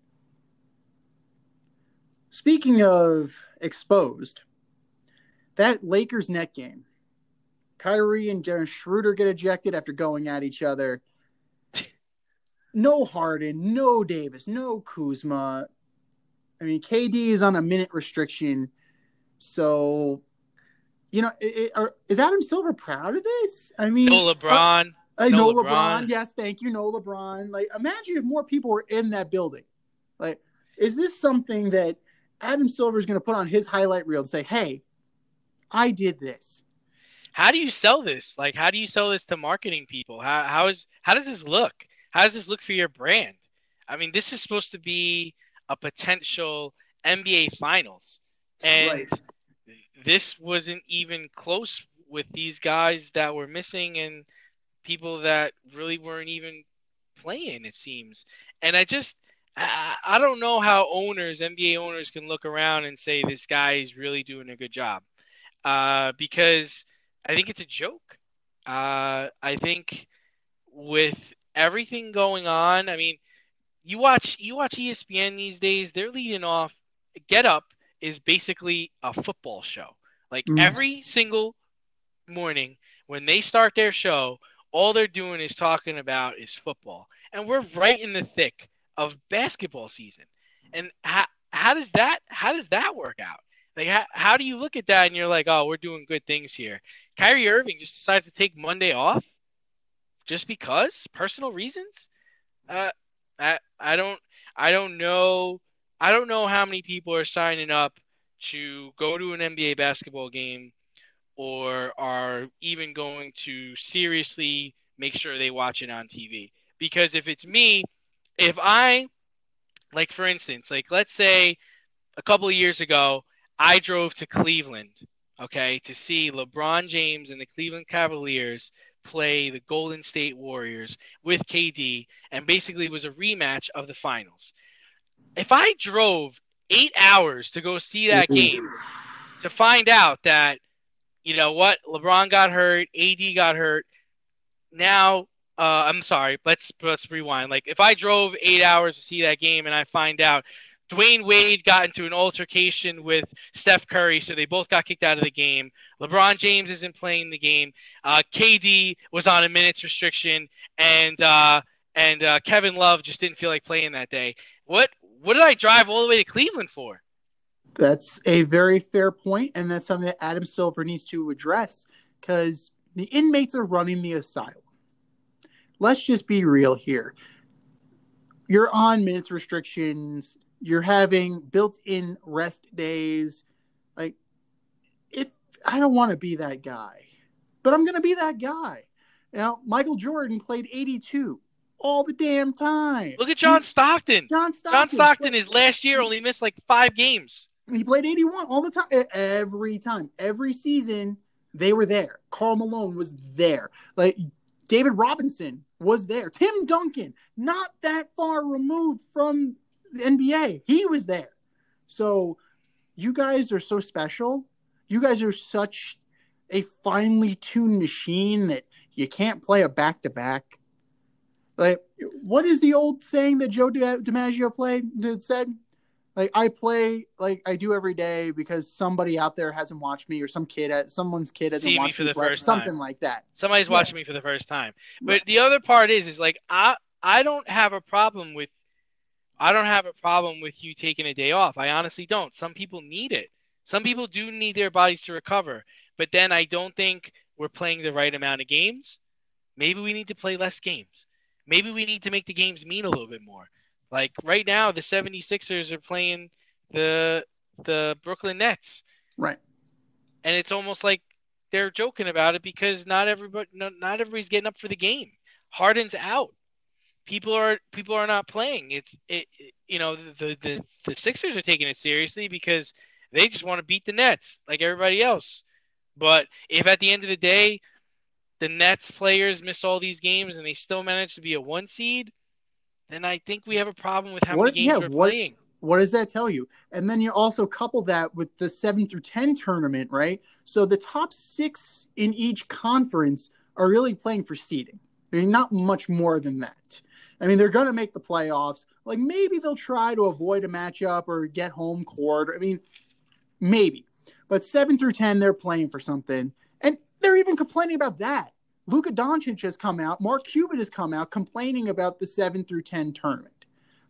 Speaking of exposed, that Lakers net game, Kyrie and Dennis Schroeder get ejected after going at each other. No Harden, no Davis, no Kuzma. I mean, KD is on a minute restriction. So, you know, is Adam Silver proud of this? I mean, no LeBron. No LeBron. Yes, thank you. No LeBron. Like, imagine if more people were in that building. Like, is this something that Adam Silver is going to put on his highlight reel and say, hey, I did this? How do you sell this? Like, how do you sell this to marketing people? How does this look? How does this look for your brand? I mean, this is supposed to be a potential NBA Finals, and this wasn't even close with these guys that were missing and people that really weren't even playing, it seems. And I don't know how NBA owners can look around and say this guy is really doing a good job, because I think it's a joke. I think with everything going on, I mean, you watch ESPN these days, they're leading off. Get Up is basically a football show. Like every single morning when they start their show, all they're doing is talking about is football. And we're right in the thick of basketball season. And how does that work out? Like, how do you look at that and you're like, oh, we're doing good things here? Kyrie Irving just decides to take Monday off just because personal reasons. I don't know. I don't know how many people are signing up to go to an NBA basketball game or are even going to seriously make sure they watch it on TV. Because if it's me, like, for instance, like, let's say a couple of years ago, I drove to Cleveland, okay, to see LeBron James and the Cleveland Cavaliers play the Golden State Warriors with KD, and basically was a rematch of the finals. If I drove 8 hours to go see that game to find out that, you know what, LeBron got hurt, AD got hurt, now I'm sorry, let's rewind. Like, if I drove 8 hours to see that game and I find out Dwayne Wade got into an altercation with Steph Curry, so they both got kicked out of the game. LeBron James isn't playing the game. KD was on a minutes restriction, and Kevin Love just didn't feel like playing that day. What did I drive all the way to Cleveland for? That's a very fair point, and that's something that Adam Silver needs to address, because the inmates are running the asylum. Let's just be real here. You're on minutes restrictions. You're having built-in rest days. Like, if I don't want to be that guy, but I'm going to be that guy. You know, Michael Jordan played 82 all the damn time. Look at John Stockton. John Stockton, his last year, only missed like 5 games. He played 81 all the time. Every time. Every season, they were there. Karl Malone was there. Like, David Robinson was there. Tim Duncan, not that far removed from the NBA. He was there. So you guys are so special. You guys are such a finely tuned machine that you can't play a back-to-back. Like, what is the old saying that Joe DiMaggio said? Like, I play like I do every day because somebody out there hasn't watched me, or someone's kid hasn't watched me for the first time. Something like that. Somebody's watching me for the first time. But the other part is like, I don't have a problem with you taking a day off. I honestly don't. Some people need it. Some people do need their bodies to recover. But then I don't think we're playing the right amount of games. Maybe we need to play less games. Maybe we need to make the games mean a little bit more. Like, right now, the 76ers are playing the Brooklyn Nets. Right. And it's almost like they're joking about it because not everybody's getting up for the game. Harden's out. People are not playing. The Sixers are taking it seriously because they just want to beat the Nets like everybody else. But if at the end of the day the Nets players miss all these games and they still manage to be a 1 seed, then I think we have a problem with how many games we're playing. What does that tell you? And then you also couple that with the 7 through 10 tournament, right? So the top 6 in each conference are really playing for seeding. I mean, not much more than that. I mean, they're going to make the playoffs. Like, maybe they'll try to avoid a matchup or get home court. I mean, maybe. But 7 through 10, they're playing for something. And they're even complaining about that. Luka Doncic has come out. Mark Cuban has come out complaining about the 7 through 10 tournament.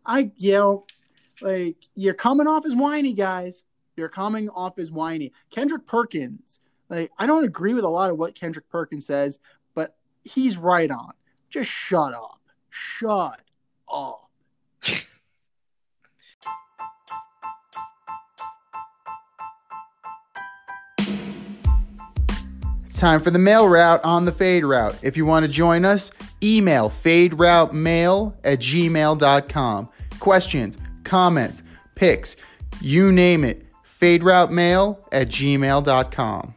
You're coming off as whiny, guys. You're coming off as whiny. Kendrick Perkins, I don't agree with a lot of what Kendrick Perkins says, but he's right on. Just shut up. Shut up. It's time for the mail route on the Fade Route. If you want to join us, email faderoutemail@gmail.com. Questions, comments, picks, you name it. faderoutemail@gmail.com.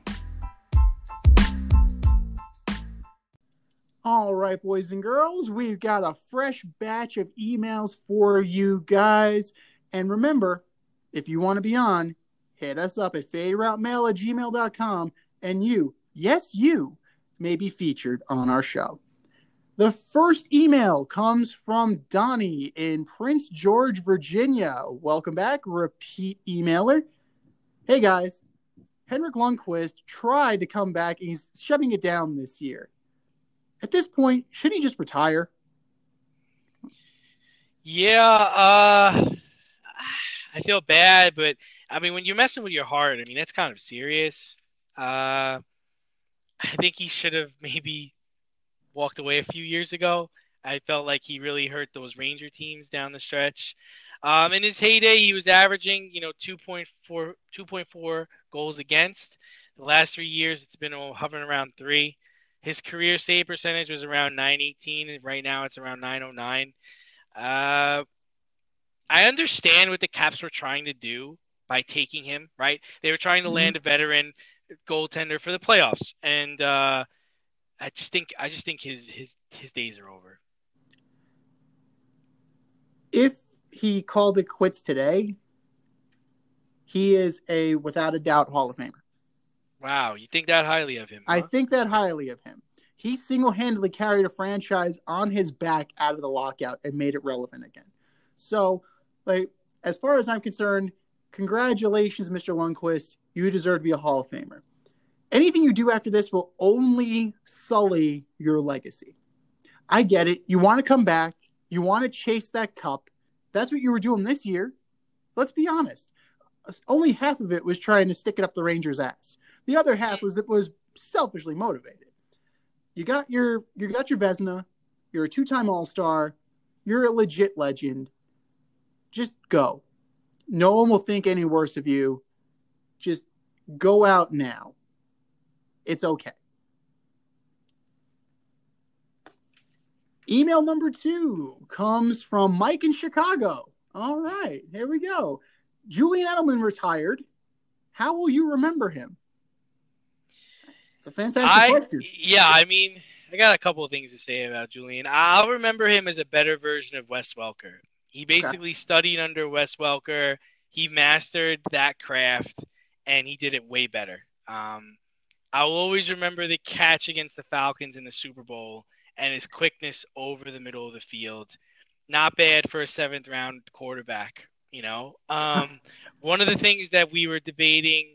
All right, boys and girls, we've got a fresh batch of emails for you guys. And remember, if you want to be on, hit us up at faderoutemail@gmail.com, and you, yes, you, may be featured on our show. The first email comes from Donnie in Prince George, Virginia. Welcome back, repeat emailer. Hey, guys. Henrik Lundqvist tried to come back, and he's shutting it down this year. At this point, shouldn't he just retire? Yeah, I feel bad, but I mean, when you're messing with your heart, I mean, that's kind of serious. I think he should have maybe walked away a few years ago. I felt like he really hurt those Ranger teams down the stretch. In his heyday, he was averaging, 2.4 goals against. The last 3 years, it's been hovering around 3. His career save percentage was around .918, and right now it's around .909. I understand what the Caps were trying to do by taking him, right? They were trying to land a veteran goaltender for the playoffs, and I just think his days are over. If he called it quits today, he is a without a doubt Hall of Famer. Wow, you think that highly of him? Huh? I think that highly of him. He single-handedly carried a franchise on his back out of the lockout and made it relevant again. So, as far as I'm concerned, congratulations, Mr. Lundqvist. You deserve to be a Hall of Famer. Anything you do after this will only sully your legacy. I get it. You want to come back. You want to chase that cup. That's what you were doing this year. Let's be honest. Only half of it was trying to stick it up the Rangers' ass. The other half was selfishly motivated. You got your Vezina. You're a 2-time All-Star. You're a legit legend. Just go. No one will think any worse of you. Just go out now. It's okay. Email number 2 comes from Mike in Chicago. All right, here we go. Julian Edelman retired. How will you remember him? It's a fantastic question. Yeah, I mean, I got a couple of things to say about Julian. I'll remember him as a better version of Wes Welker. He basically studied under Wes Welker. He mastered that craft, and he did it way better. I will always remember the catch against the Falcons in the Super Bowl and his quickness over the middle of the field. Not bad for a 7th-round quarterback, One of the things that we were debating,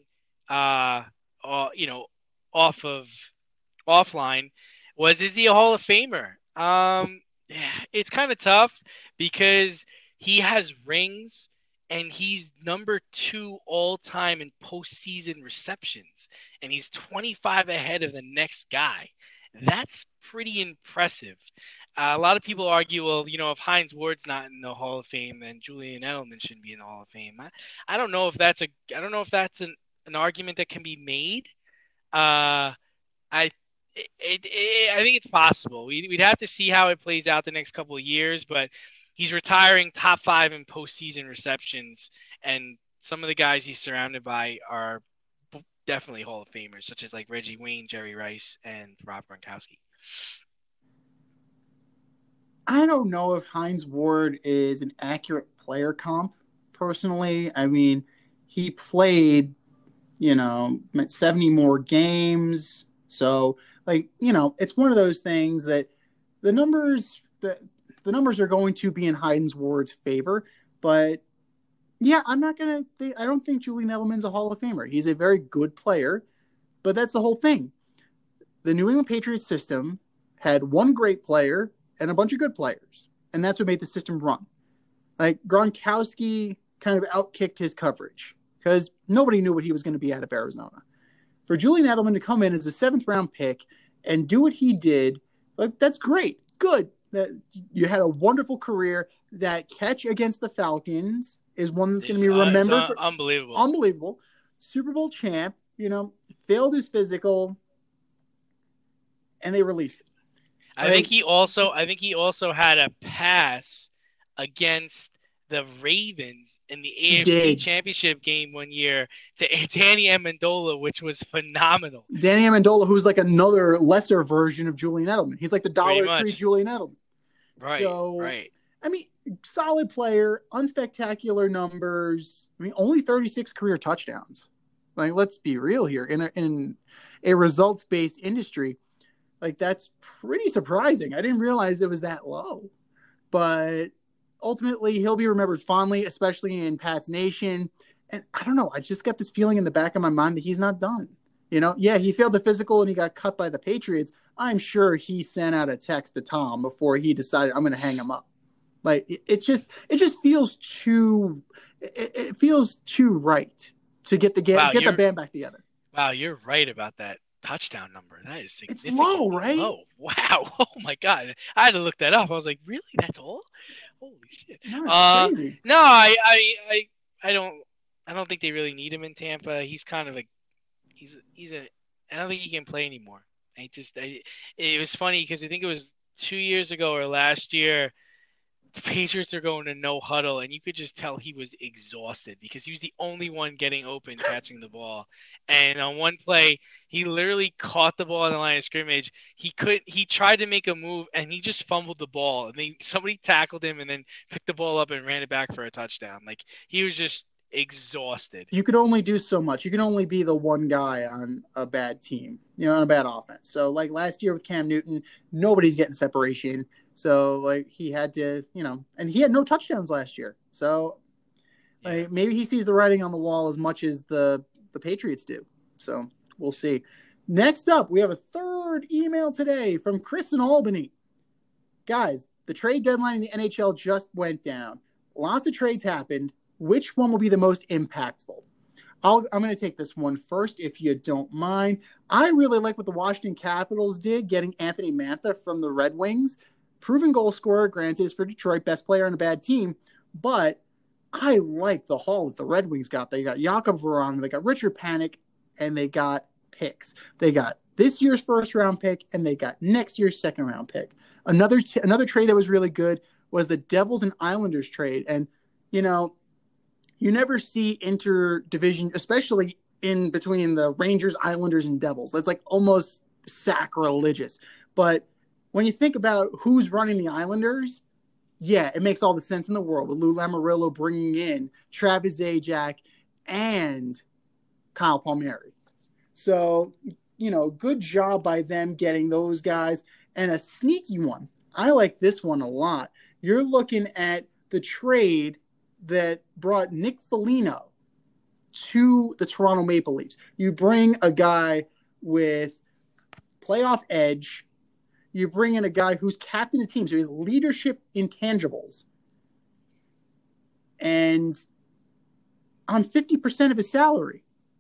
offline was, is he a Hall of Famer? It's kind of tough because he has rings and he's number 2 all time in postseason receptions, and he's 25 ahead of the next guy. That's pretty impressive. A lot of people argue, well, if Hines Ward's not in the Hall of Fame, then Julian Edelman shouldn't be in the Hall of Fame. I don't know if that's an argument that can be made. I think it's possible. We'd have to see how it plays out the next couple of years, but he's retiring top 5 in postseason receptions, and some of the guys he's surrounded by are definitely Hall of Famers, such as like Reggie Wayne, Jerry Rice, and Rob Gronkowski. I don't know if Hines Ward is an accurate player comp, personally. I mean, he played, 70 more games. So, it's one of those things that the numbers are going to be in Hines Ward's favor. But, yeah, I don't think Julian Edelman's a Hall of Famer. He's a very good player, but that's the whole thing. The New England Patriots system had one great player and a bunch of good players, and that's what made the system run. Like, Gronkowski kind of outkicked his coverage because nobody knew what he was going to be out of Arizona. For Julian Edelman to come in as a 7th-round pick and do what he did, that's great. Good. That you had a wonderful career. That catch against the Falcons is one that's going to be remembered. Unbelievable. Unbelievable. Super Bowl champ, failed his physical, and they released it. I think he also had a pass against the Ravens in the AFC Championship game one year to Danny Amendola, which was phenomenal. Danny Amendola, who's like another lesser version of Julian Edelman. He's like the Dollar Tree Julian Edelman. Right. So, right. I mean, solid player, unspectacular numbers. I mean, only 36 career touchdowns. Like, let's be real here. In a results-based industry, like, that's pretty surprising. I didn't realize it was that low. But ultimately, he'll be remembered fondly, especially in Pat's Nation. And I don't know. I just got this feeling in the back of my mind that he's not done. You know, yeah, he failed the physical and he got cut by the Patriots. I'm sure he sent out a text to Tom before he decided I'm going to hang him up. Like, it just feels too right to get the band back together. Wow, you're right about that touchdown number. That is significant. It's low, right? Low. Wow. Oh my God. I had to look that up. I was like, really? That's all? Holy shit. No, it's crazy. No, I don't think they really need him in Tampa. He's kind of like I don't think he can play anymore. It was funny because I think it was 2 years ago or last year, the Patriots are going to no huddle, and you could just tell he was exhausted because he was the only one getting open, catching the ball. And on one play, he literally caught the ball on the line of scrimmage. He tried to make a move, and he just fumbled the ball. And then somebody tackled him and then picked the ball up and ran it back for a touchdown. Like, he was just exhausted. You could only do so much. You can only be the one guy on a bad team, on a bad offense. So, like, last year with Cam Newton, nobody's getting separation. So, like, he had to, and he had no touchdowns last year. So, like, maybe he sees the writing on the wall as much as the Patriots do. So, we'll see. Next up, we have a third email today from Chris in Albany. Guys, the trade deadline in the NHL just went down. Lots of trades happened. Which one will be the most impactful? I'm going to take this one first, if you don't mind. I really like what the Washington Capitals did, getting Anthony Mantha from the Red Wings. Proven goal scorer, granted, is for Detroit, best player on a bad team. But I like the haul that the Red Wings got. They got Jakub Vrana, they got Richard Panik, and they got picks. They got this year's first-round pick, and they got next year's second-round pick. Another trade that was really good was the Devils and Islanders trade. And, you never see interdivision, especially in between the Rangers, Islanders, and Devils. That's like almost sacrilegious. But when you think about who's running the Islanders, yeah, it makes all the sense in the world with Lou Lamoriello bringing in Travis Zajac and Kyle Palmieri. So, good job by them getting those guys. And a sneaky one. I like this one a lot. You're looking at the trade that brought Nick Foligno to the Toronto Maple Leafs. You bring a guy with playoff edge. You bring in a guy who's captain of the team, so he has leadership intangibles. And on 50% of his salary.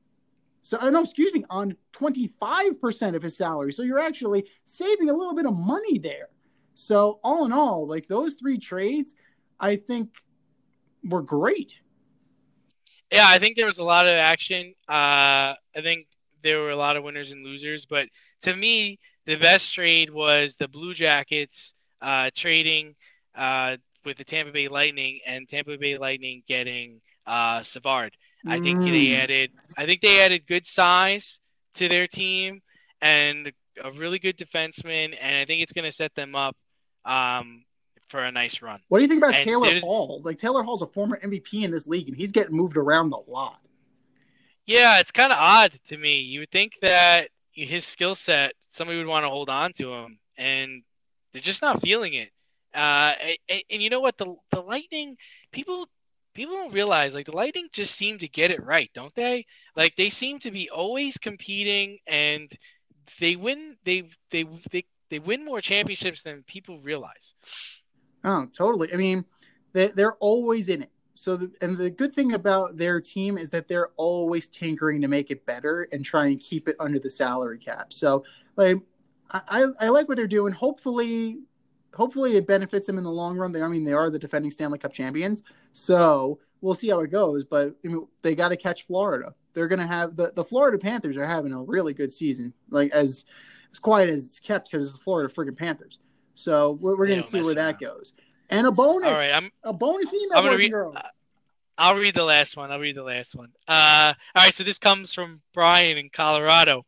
On 25% of his salary. So you're actually saving a little bit of money there. So all in all, like, those three trades, I think were great. Yeah, I think there was a lot of action. I think there were a lot of winners and losers, but to me, the best trade was the Blue Jackets trading with the Tampa Bay Lightning, and Tampa Bay Lightning getting Savard. I think they added good size to their team and a really good defenseman, and I think it's going to set them up for a nice run. What do you think about Taylor Hall? Like, Taylor Hall's a former MVP in this league, and he's getting moved around a lot. Yeah, it's kind of odd to me. You would think that his skill set, somebody would want to hold on to him, and they're just not feeling it. And you know what? The Lightning, people don't realize, like, the Lightning just seem to get it right, don't they? Like, they seem to be always competing, and they win. They win more championships than people realize. Oh, totally. I mean, they're always in it. So, the good thing about their team is that they're always tinkering to make it better and try and keep it under the salary cap. So, like, I like what they're doing. Hopefully it benefits them in the long run. They are the defending Stanley Cup champions. So we'll see how it goes. But they got to catch Florida. They're going to have the Florida Panthers are having a really good season. Like, as as quiet as it's kept because it's the Florida friggin' Panthers. So we're going to see where that goes. And a bonus. All right, a bonus email, boys and girls. I'll read the last one. All right, so this comes from Brian in Colorado.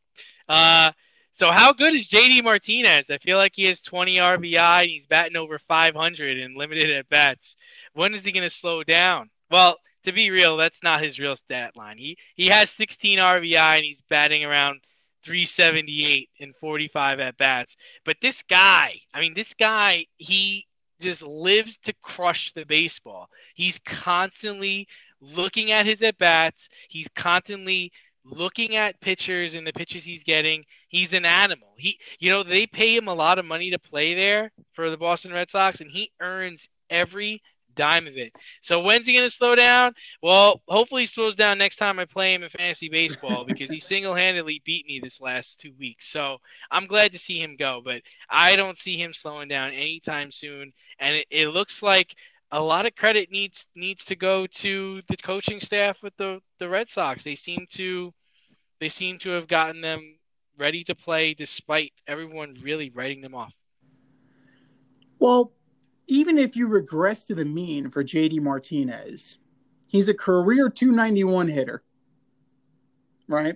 So how good is JD Martinez? I feel like he has 20 RBI and he's batting over 500 and limited at bats. When is he going to slow down? Well, to be real, that's not his real stat line. He has 16 RBI and he's batting around 378 and 45 at bats. But this guy, he just lives to crush the baseball. He's constantly looking at his at bats. He's constantly looking at pitchers and the pitches he's getting. He's an animal. They pay him a lot of money to play there for the Boston Red Sox, and he earns every dime of it. So when's he going to slow down? Well, hopefully he slows down next time I play him in fantasy baseball because he single-handedly beat me this last 2 weeks. So I'm glad to see him go, but I don't see him slowing down anytime soon. And it looks like a lot of credit needs to go to the coaching staff with the Red Sox. They seem to have gotten them ready to play despite everyone really writing them off. Well, even if you regress to the mean for JD Martinez, he's a career 291 hitter, right?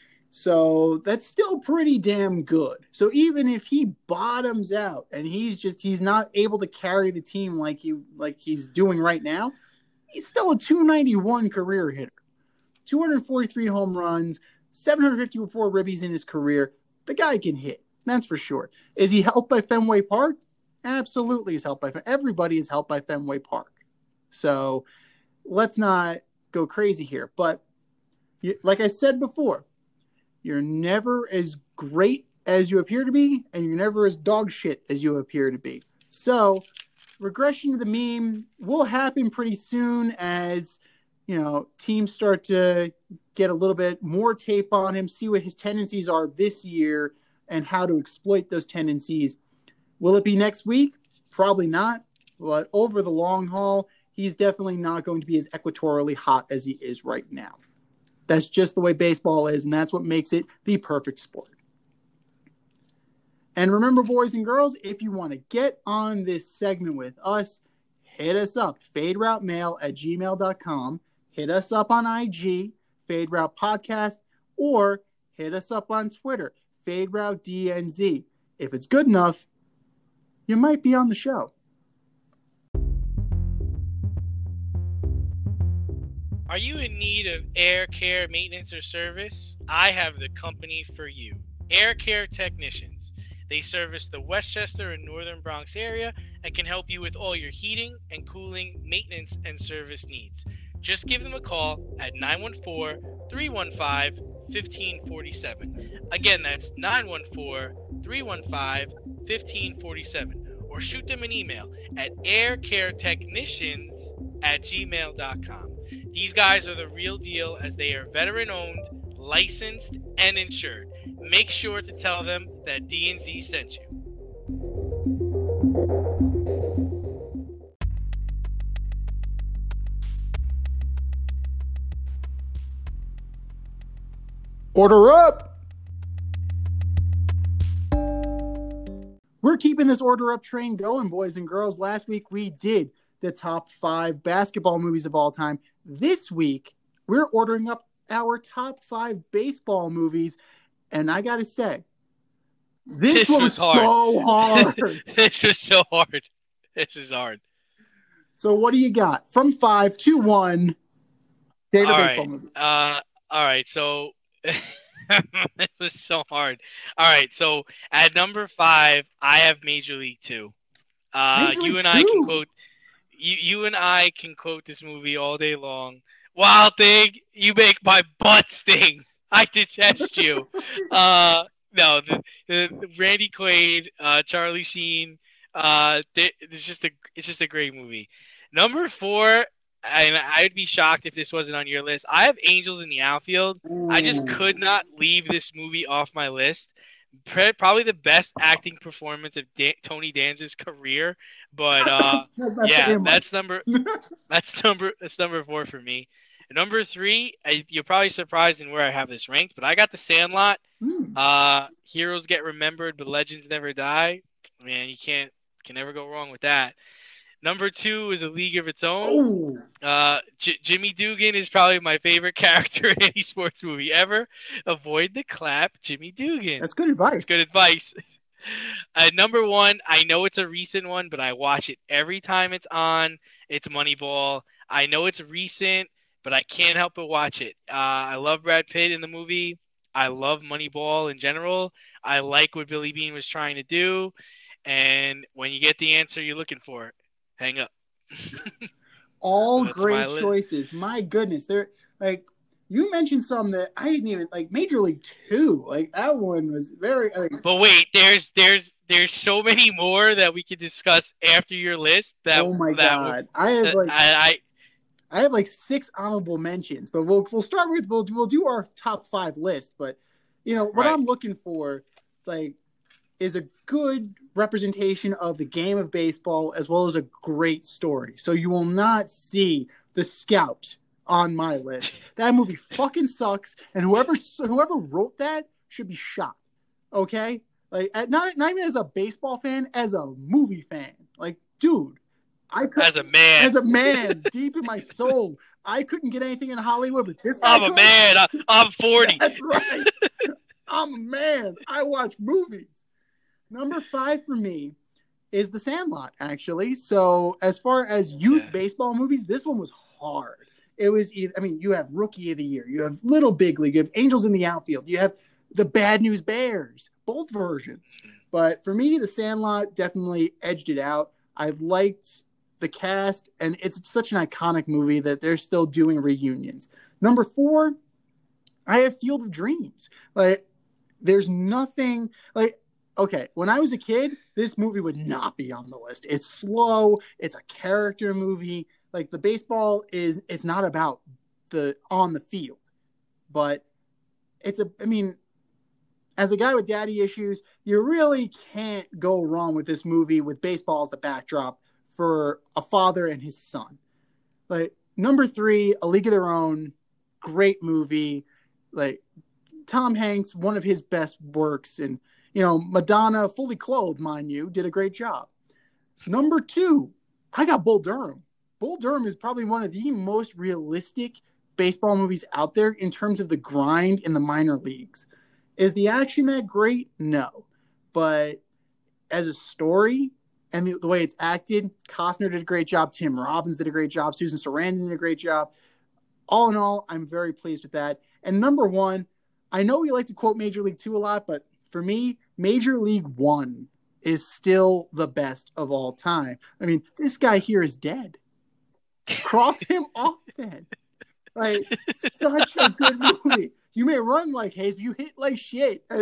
So that's still pretty damn good. So even if he bottoms out and he's not able to carry the team like he's doing right now, he's still a 291 career hitter. 243 home runs, 754 ribbies in his career. The guy can hit. That's for sure. Is he helped by Fenway Park? Absolutely he's helped by everybody is helped by Fenway Park. So let's not go crazy here. But like I said before, you're never as great as you appear to be, and you're never as dog shit as you appear to be. So regression to the mean will happen pretty soon as, teams start to get a little bit more tape on him, see what his tendencies are this year and how to exploit those tendencies. Will it be next week? Probably not. But over the long haul, he's definitely not going to be as equatorially hot as he is right now. That's just the way baseball is, and that's what makes it the perfect sport. And remember, boys and girls, if you want to get on this segment with us, hit us up, faderoutemail@gmail.com. Hit us up on IG, Fade Route Podcast, or hit us up on Twitter, Fade Route DNZ. If it's good enough, you might be on the show. Are you in need of air care maintenance or service? I have the company for you. Air Care Technicians. They service the Westchester and Northern Bronx area and can help you with all your heating and cooling, maintenance, and service needs. Just give them a call at 914-315-1547. Again, that's 914-315-1547. Or shoot them an email at aircaretechnicians@gmail.com. These guys are the real deal as they are veteran-owned, licensed, and insured. Make sure to tell them that D&Z sent you. Order up! We're keeping this order up train going, boys and girls. Last week we did the top 5 basketball movies of all time. This week, we're ordering up our top 5 baseball movies. And I got to say, this was so hard. This was so hard. This is hard. So what do you got? From 5 to 1, favorite baseball movie. All right, so it was so hard. All right, so at number 5, I have Major League 2. You and I can quote this movie all day long. Wild Thing, you make my butt sting. I detest you. No, the Randy Quaid, Charlie Sheen. It's just a great movie. Number 4, and I'd be shocked if this wasn't on your list. I have Angels in the Outfield. Ooh. I just could not leave this movie off my list. Probably the best acting performance of Tony Danza's career, but yeah, that's number 4 for me. Number 3, you're probably surprised in where I have this ranked, but I got The Sandlot. Heroes get remembered, but legends never die. Man, you can never go wrong with that. Number 2 is A League of Its Own. Jimmy Dugan is probably my favorite character in any sports movie ever. Avoid the clap, Jimmy Dugan. That's good advice. Good advice. Number 1, I know it's a recent one, but I watch it every time it's on. It's Moneyball. I know it's recent, but I can't help but watch it. I love Brad Pitt in the movie. I love Moneyball in general. I like what Billy Beane was trying to do. And when you get the answer you're looking for, hang up. All great choices. My goodness. They're like, you mentioned some that I didn't even like. Major League 2, like that one was very. But wait, there's so many more that we could discuss after your list. Oh my god, I have like 6 honorable mentions, but we'll start with we'll do our top 5 list. But what I'm looking for, like, is a good representation of the game of baseball as well as a great story. So you will not see The Scout on my list. That movie fucking sucks, and whoever wrote that should be shot. Okay, like not even as a baseball fan, as a movie fan. Like, dude, as a man, deep in my soul, I couldn't get anything in Hollywood, but this guy. I'm a man. I'm 40. That's right. I'm a man. I watch movies. Number 5 for me is The Sandlot, actually. So as far as youth baseball movies, this one was hard. It was either, you have Rookie of the Year, you have Little Big League, you have Angels in the Outfield, you have the Bad News Bears, both versions. But for me, The Sandlot definitely edged it out. I liked the cast, and it's such an iconic movie that they're still doing reunions. Number 4, I have Field of Dreams. Like, there's nothing like. Okay, when I was a kid, this movie would not be on the list. It's slow. It's a character movie. Like, the baseball it's not about on the field, but as a guy with daddy issues, you really can't go wrong with this movie with baseball as the backdrop for a father and his son. Like, number 3, A League of Their Own, great movie. Like, Tom Hanks, one of his best works, and Madonna, fully clothed, mind you, did a great job. Number 2, I got Bull Durham. Bull Durham is probably one of the most realistic baseball movies out there in terms of the grind in the minor leagues. Is the action that great? No. But as a story and the way it's acted, Costner did a great job. Tim Robbins did a great job. Susan Sarandon did a great job. All in all, I'm very pleased with that. And number 1, I know we like to quote Major League 2 a lot, but for me, Major League 1 is still the best of all time. This guy here is dead. Cross him off then. Like, such a good movie. You may run like Hayes, but you hit like shit. I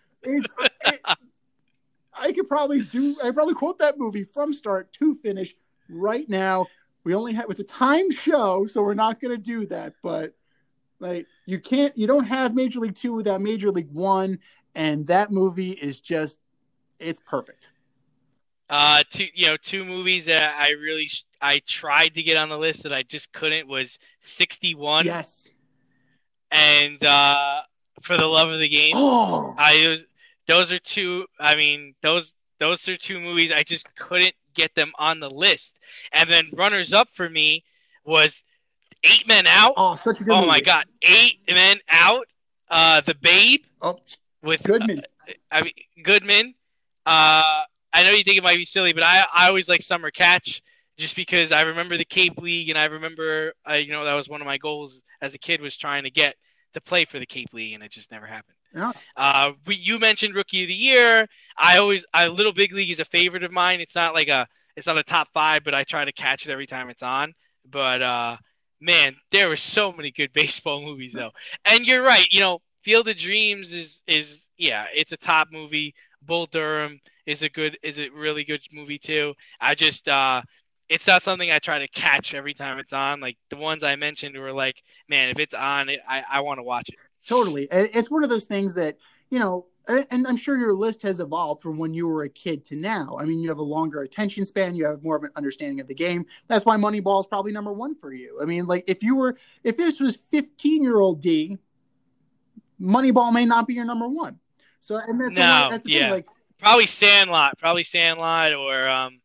could probably quote that movie from start to finish right now. It's a timed show, so we're not going to do that. But like, you don't have Major League 2 without Major League 1. And that movie is it's perfect. Two movies that I tried to get on the list that I just couldn't was 61. Yes. And For the Love of the Game. Oh. Those are two. Those are 2 movies I just couldn't get them on the list. And then runners up for me was 8 Men Out. Oh, such a good movie. Oh my God, 8 Men Out. The Babe. Oh. With Goodman. Goodman. I know you think it might be silly, but I always like Summer Catch just because I remember the Cape League, and I remember that was one of my goals as a kid, was trying to get to play for the Cape League, and it just never happened. Yeah. You mentioned Rookie of the Year. Little Big League is a favorite of mine. It's not a top 5, but I try to catch it every time it's on. But man, there were so many good baseball movies though. And you're right, Field of Dreams is it's a top movie. Bull Durham is a really good movie too. I just it's not something I try to catch every time it's on. Like the ones I mentioned were like, man, if it's on, I want to watch it. Totally. It's one of those things that, and I'm sure your list has evolved from when you were a kid to now. I mean, you have a longer attention span. You have more of an understanding of the game. That's why Moneyball is probably number one for you. I mean, like if this was 15-year-old D, Moneyball may not be your number one. So, and that's the thing. Like probably Sandlot, or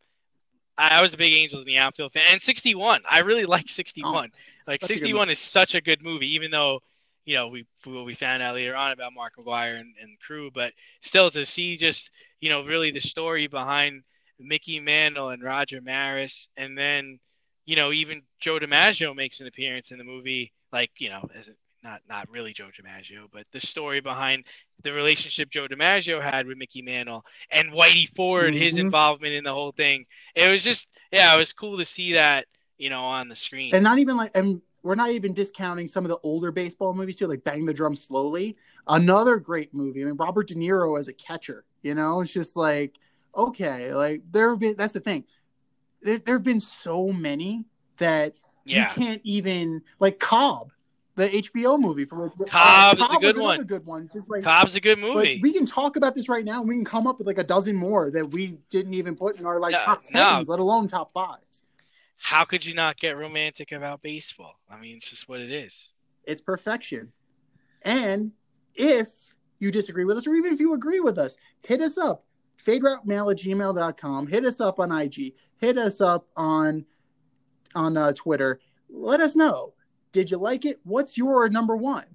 I was a big Angels in the Outfield fan, and 61. I really like 61. Like 61 is such a good movie, even though. We found out later on about Mark McGwire and crew, but still to see just, really the story behind Mickey Mantle and Roger Maris. And then, even Joe DiMaggio makes an appearance in the movie, like, as not really Joe DiMaggio, but the story behind the relationship Joe DiMaggio had with Mickey Mantle and Whitey Ford, his involvement in the whole thing. It was just, it was cool to see that, on the screen. And not even like, we're not even discounting some of the older baseball movies too, like Bang the Drum Slowly. Another great movie. I mean, Robert De Niro as a catcher, it's just like, okay, like that's the thing. There have been so many that you can't even, like Cobb, the HBO movie. Cobb is a good one. Another good one. Just like, Cobb's a good movie. We can talk about this right now. And we can come up with like a dozen more that we didn't even put in our top 10s, let alone top 5s. How could you not get romantic about baseball? I mean, it's just what it is. It's perfection. And if you disagree with us, or even if you agree with us, hit us up. faderoutemail@gmail.com. Hit us up on IG. Hit us up on Twitter. Let us know. Did you like it? What's your number one?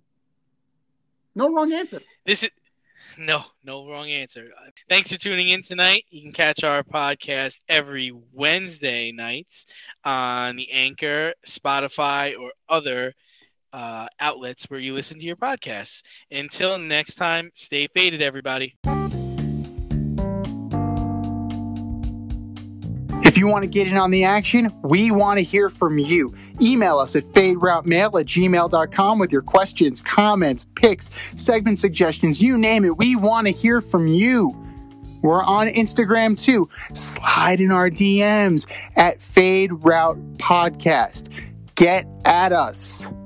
No wrong answer. No wrong answer. Thanks for tuning in tonight. You can catch our podcast every Wednesday nights on the Anchor, Spotify, or other outlets where you listen to your podcasts. Until next time, stay faded, everybody. If you want to get in on the action, we want to hear from you. Email us at faderoutemail@gmail.com with your questions, comments, picks, segment suggestions, you name it. We want to hear from you. We're on Instagram too. Slide in our DMs at Fade Route Podcast. Get at us.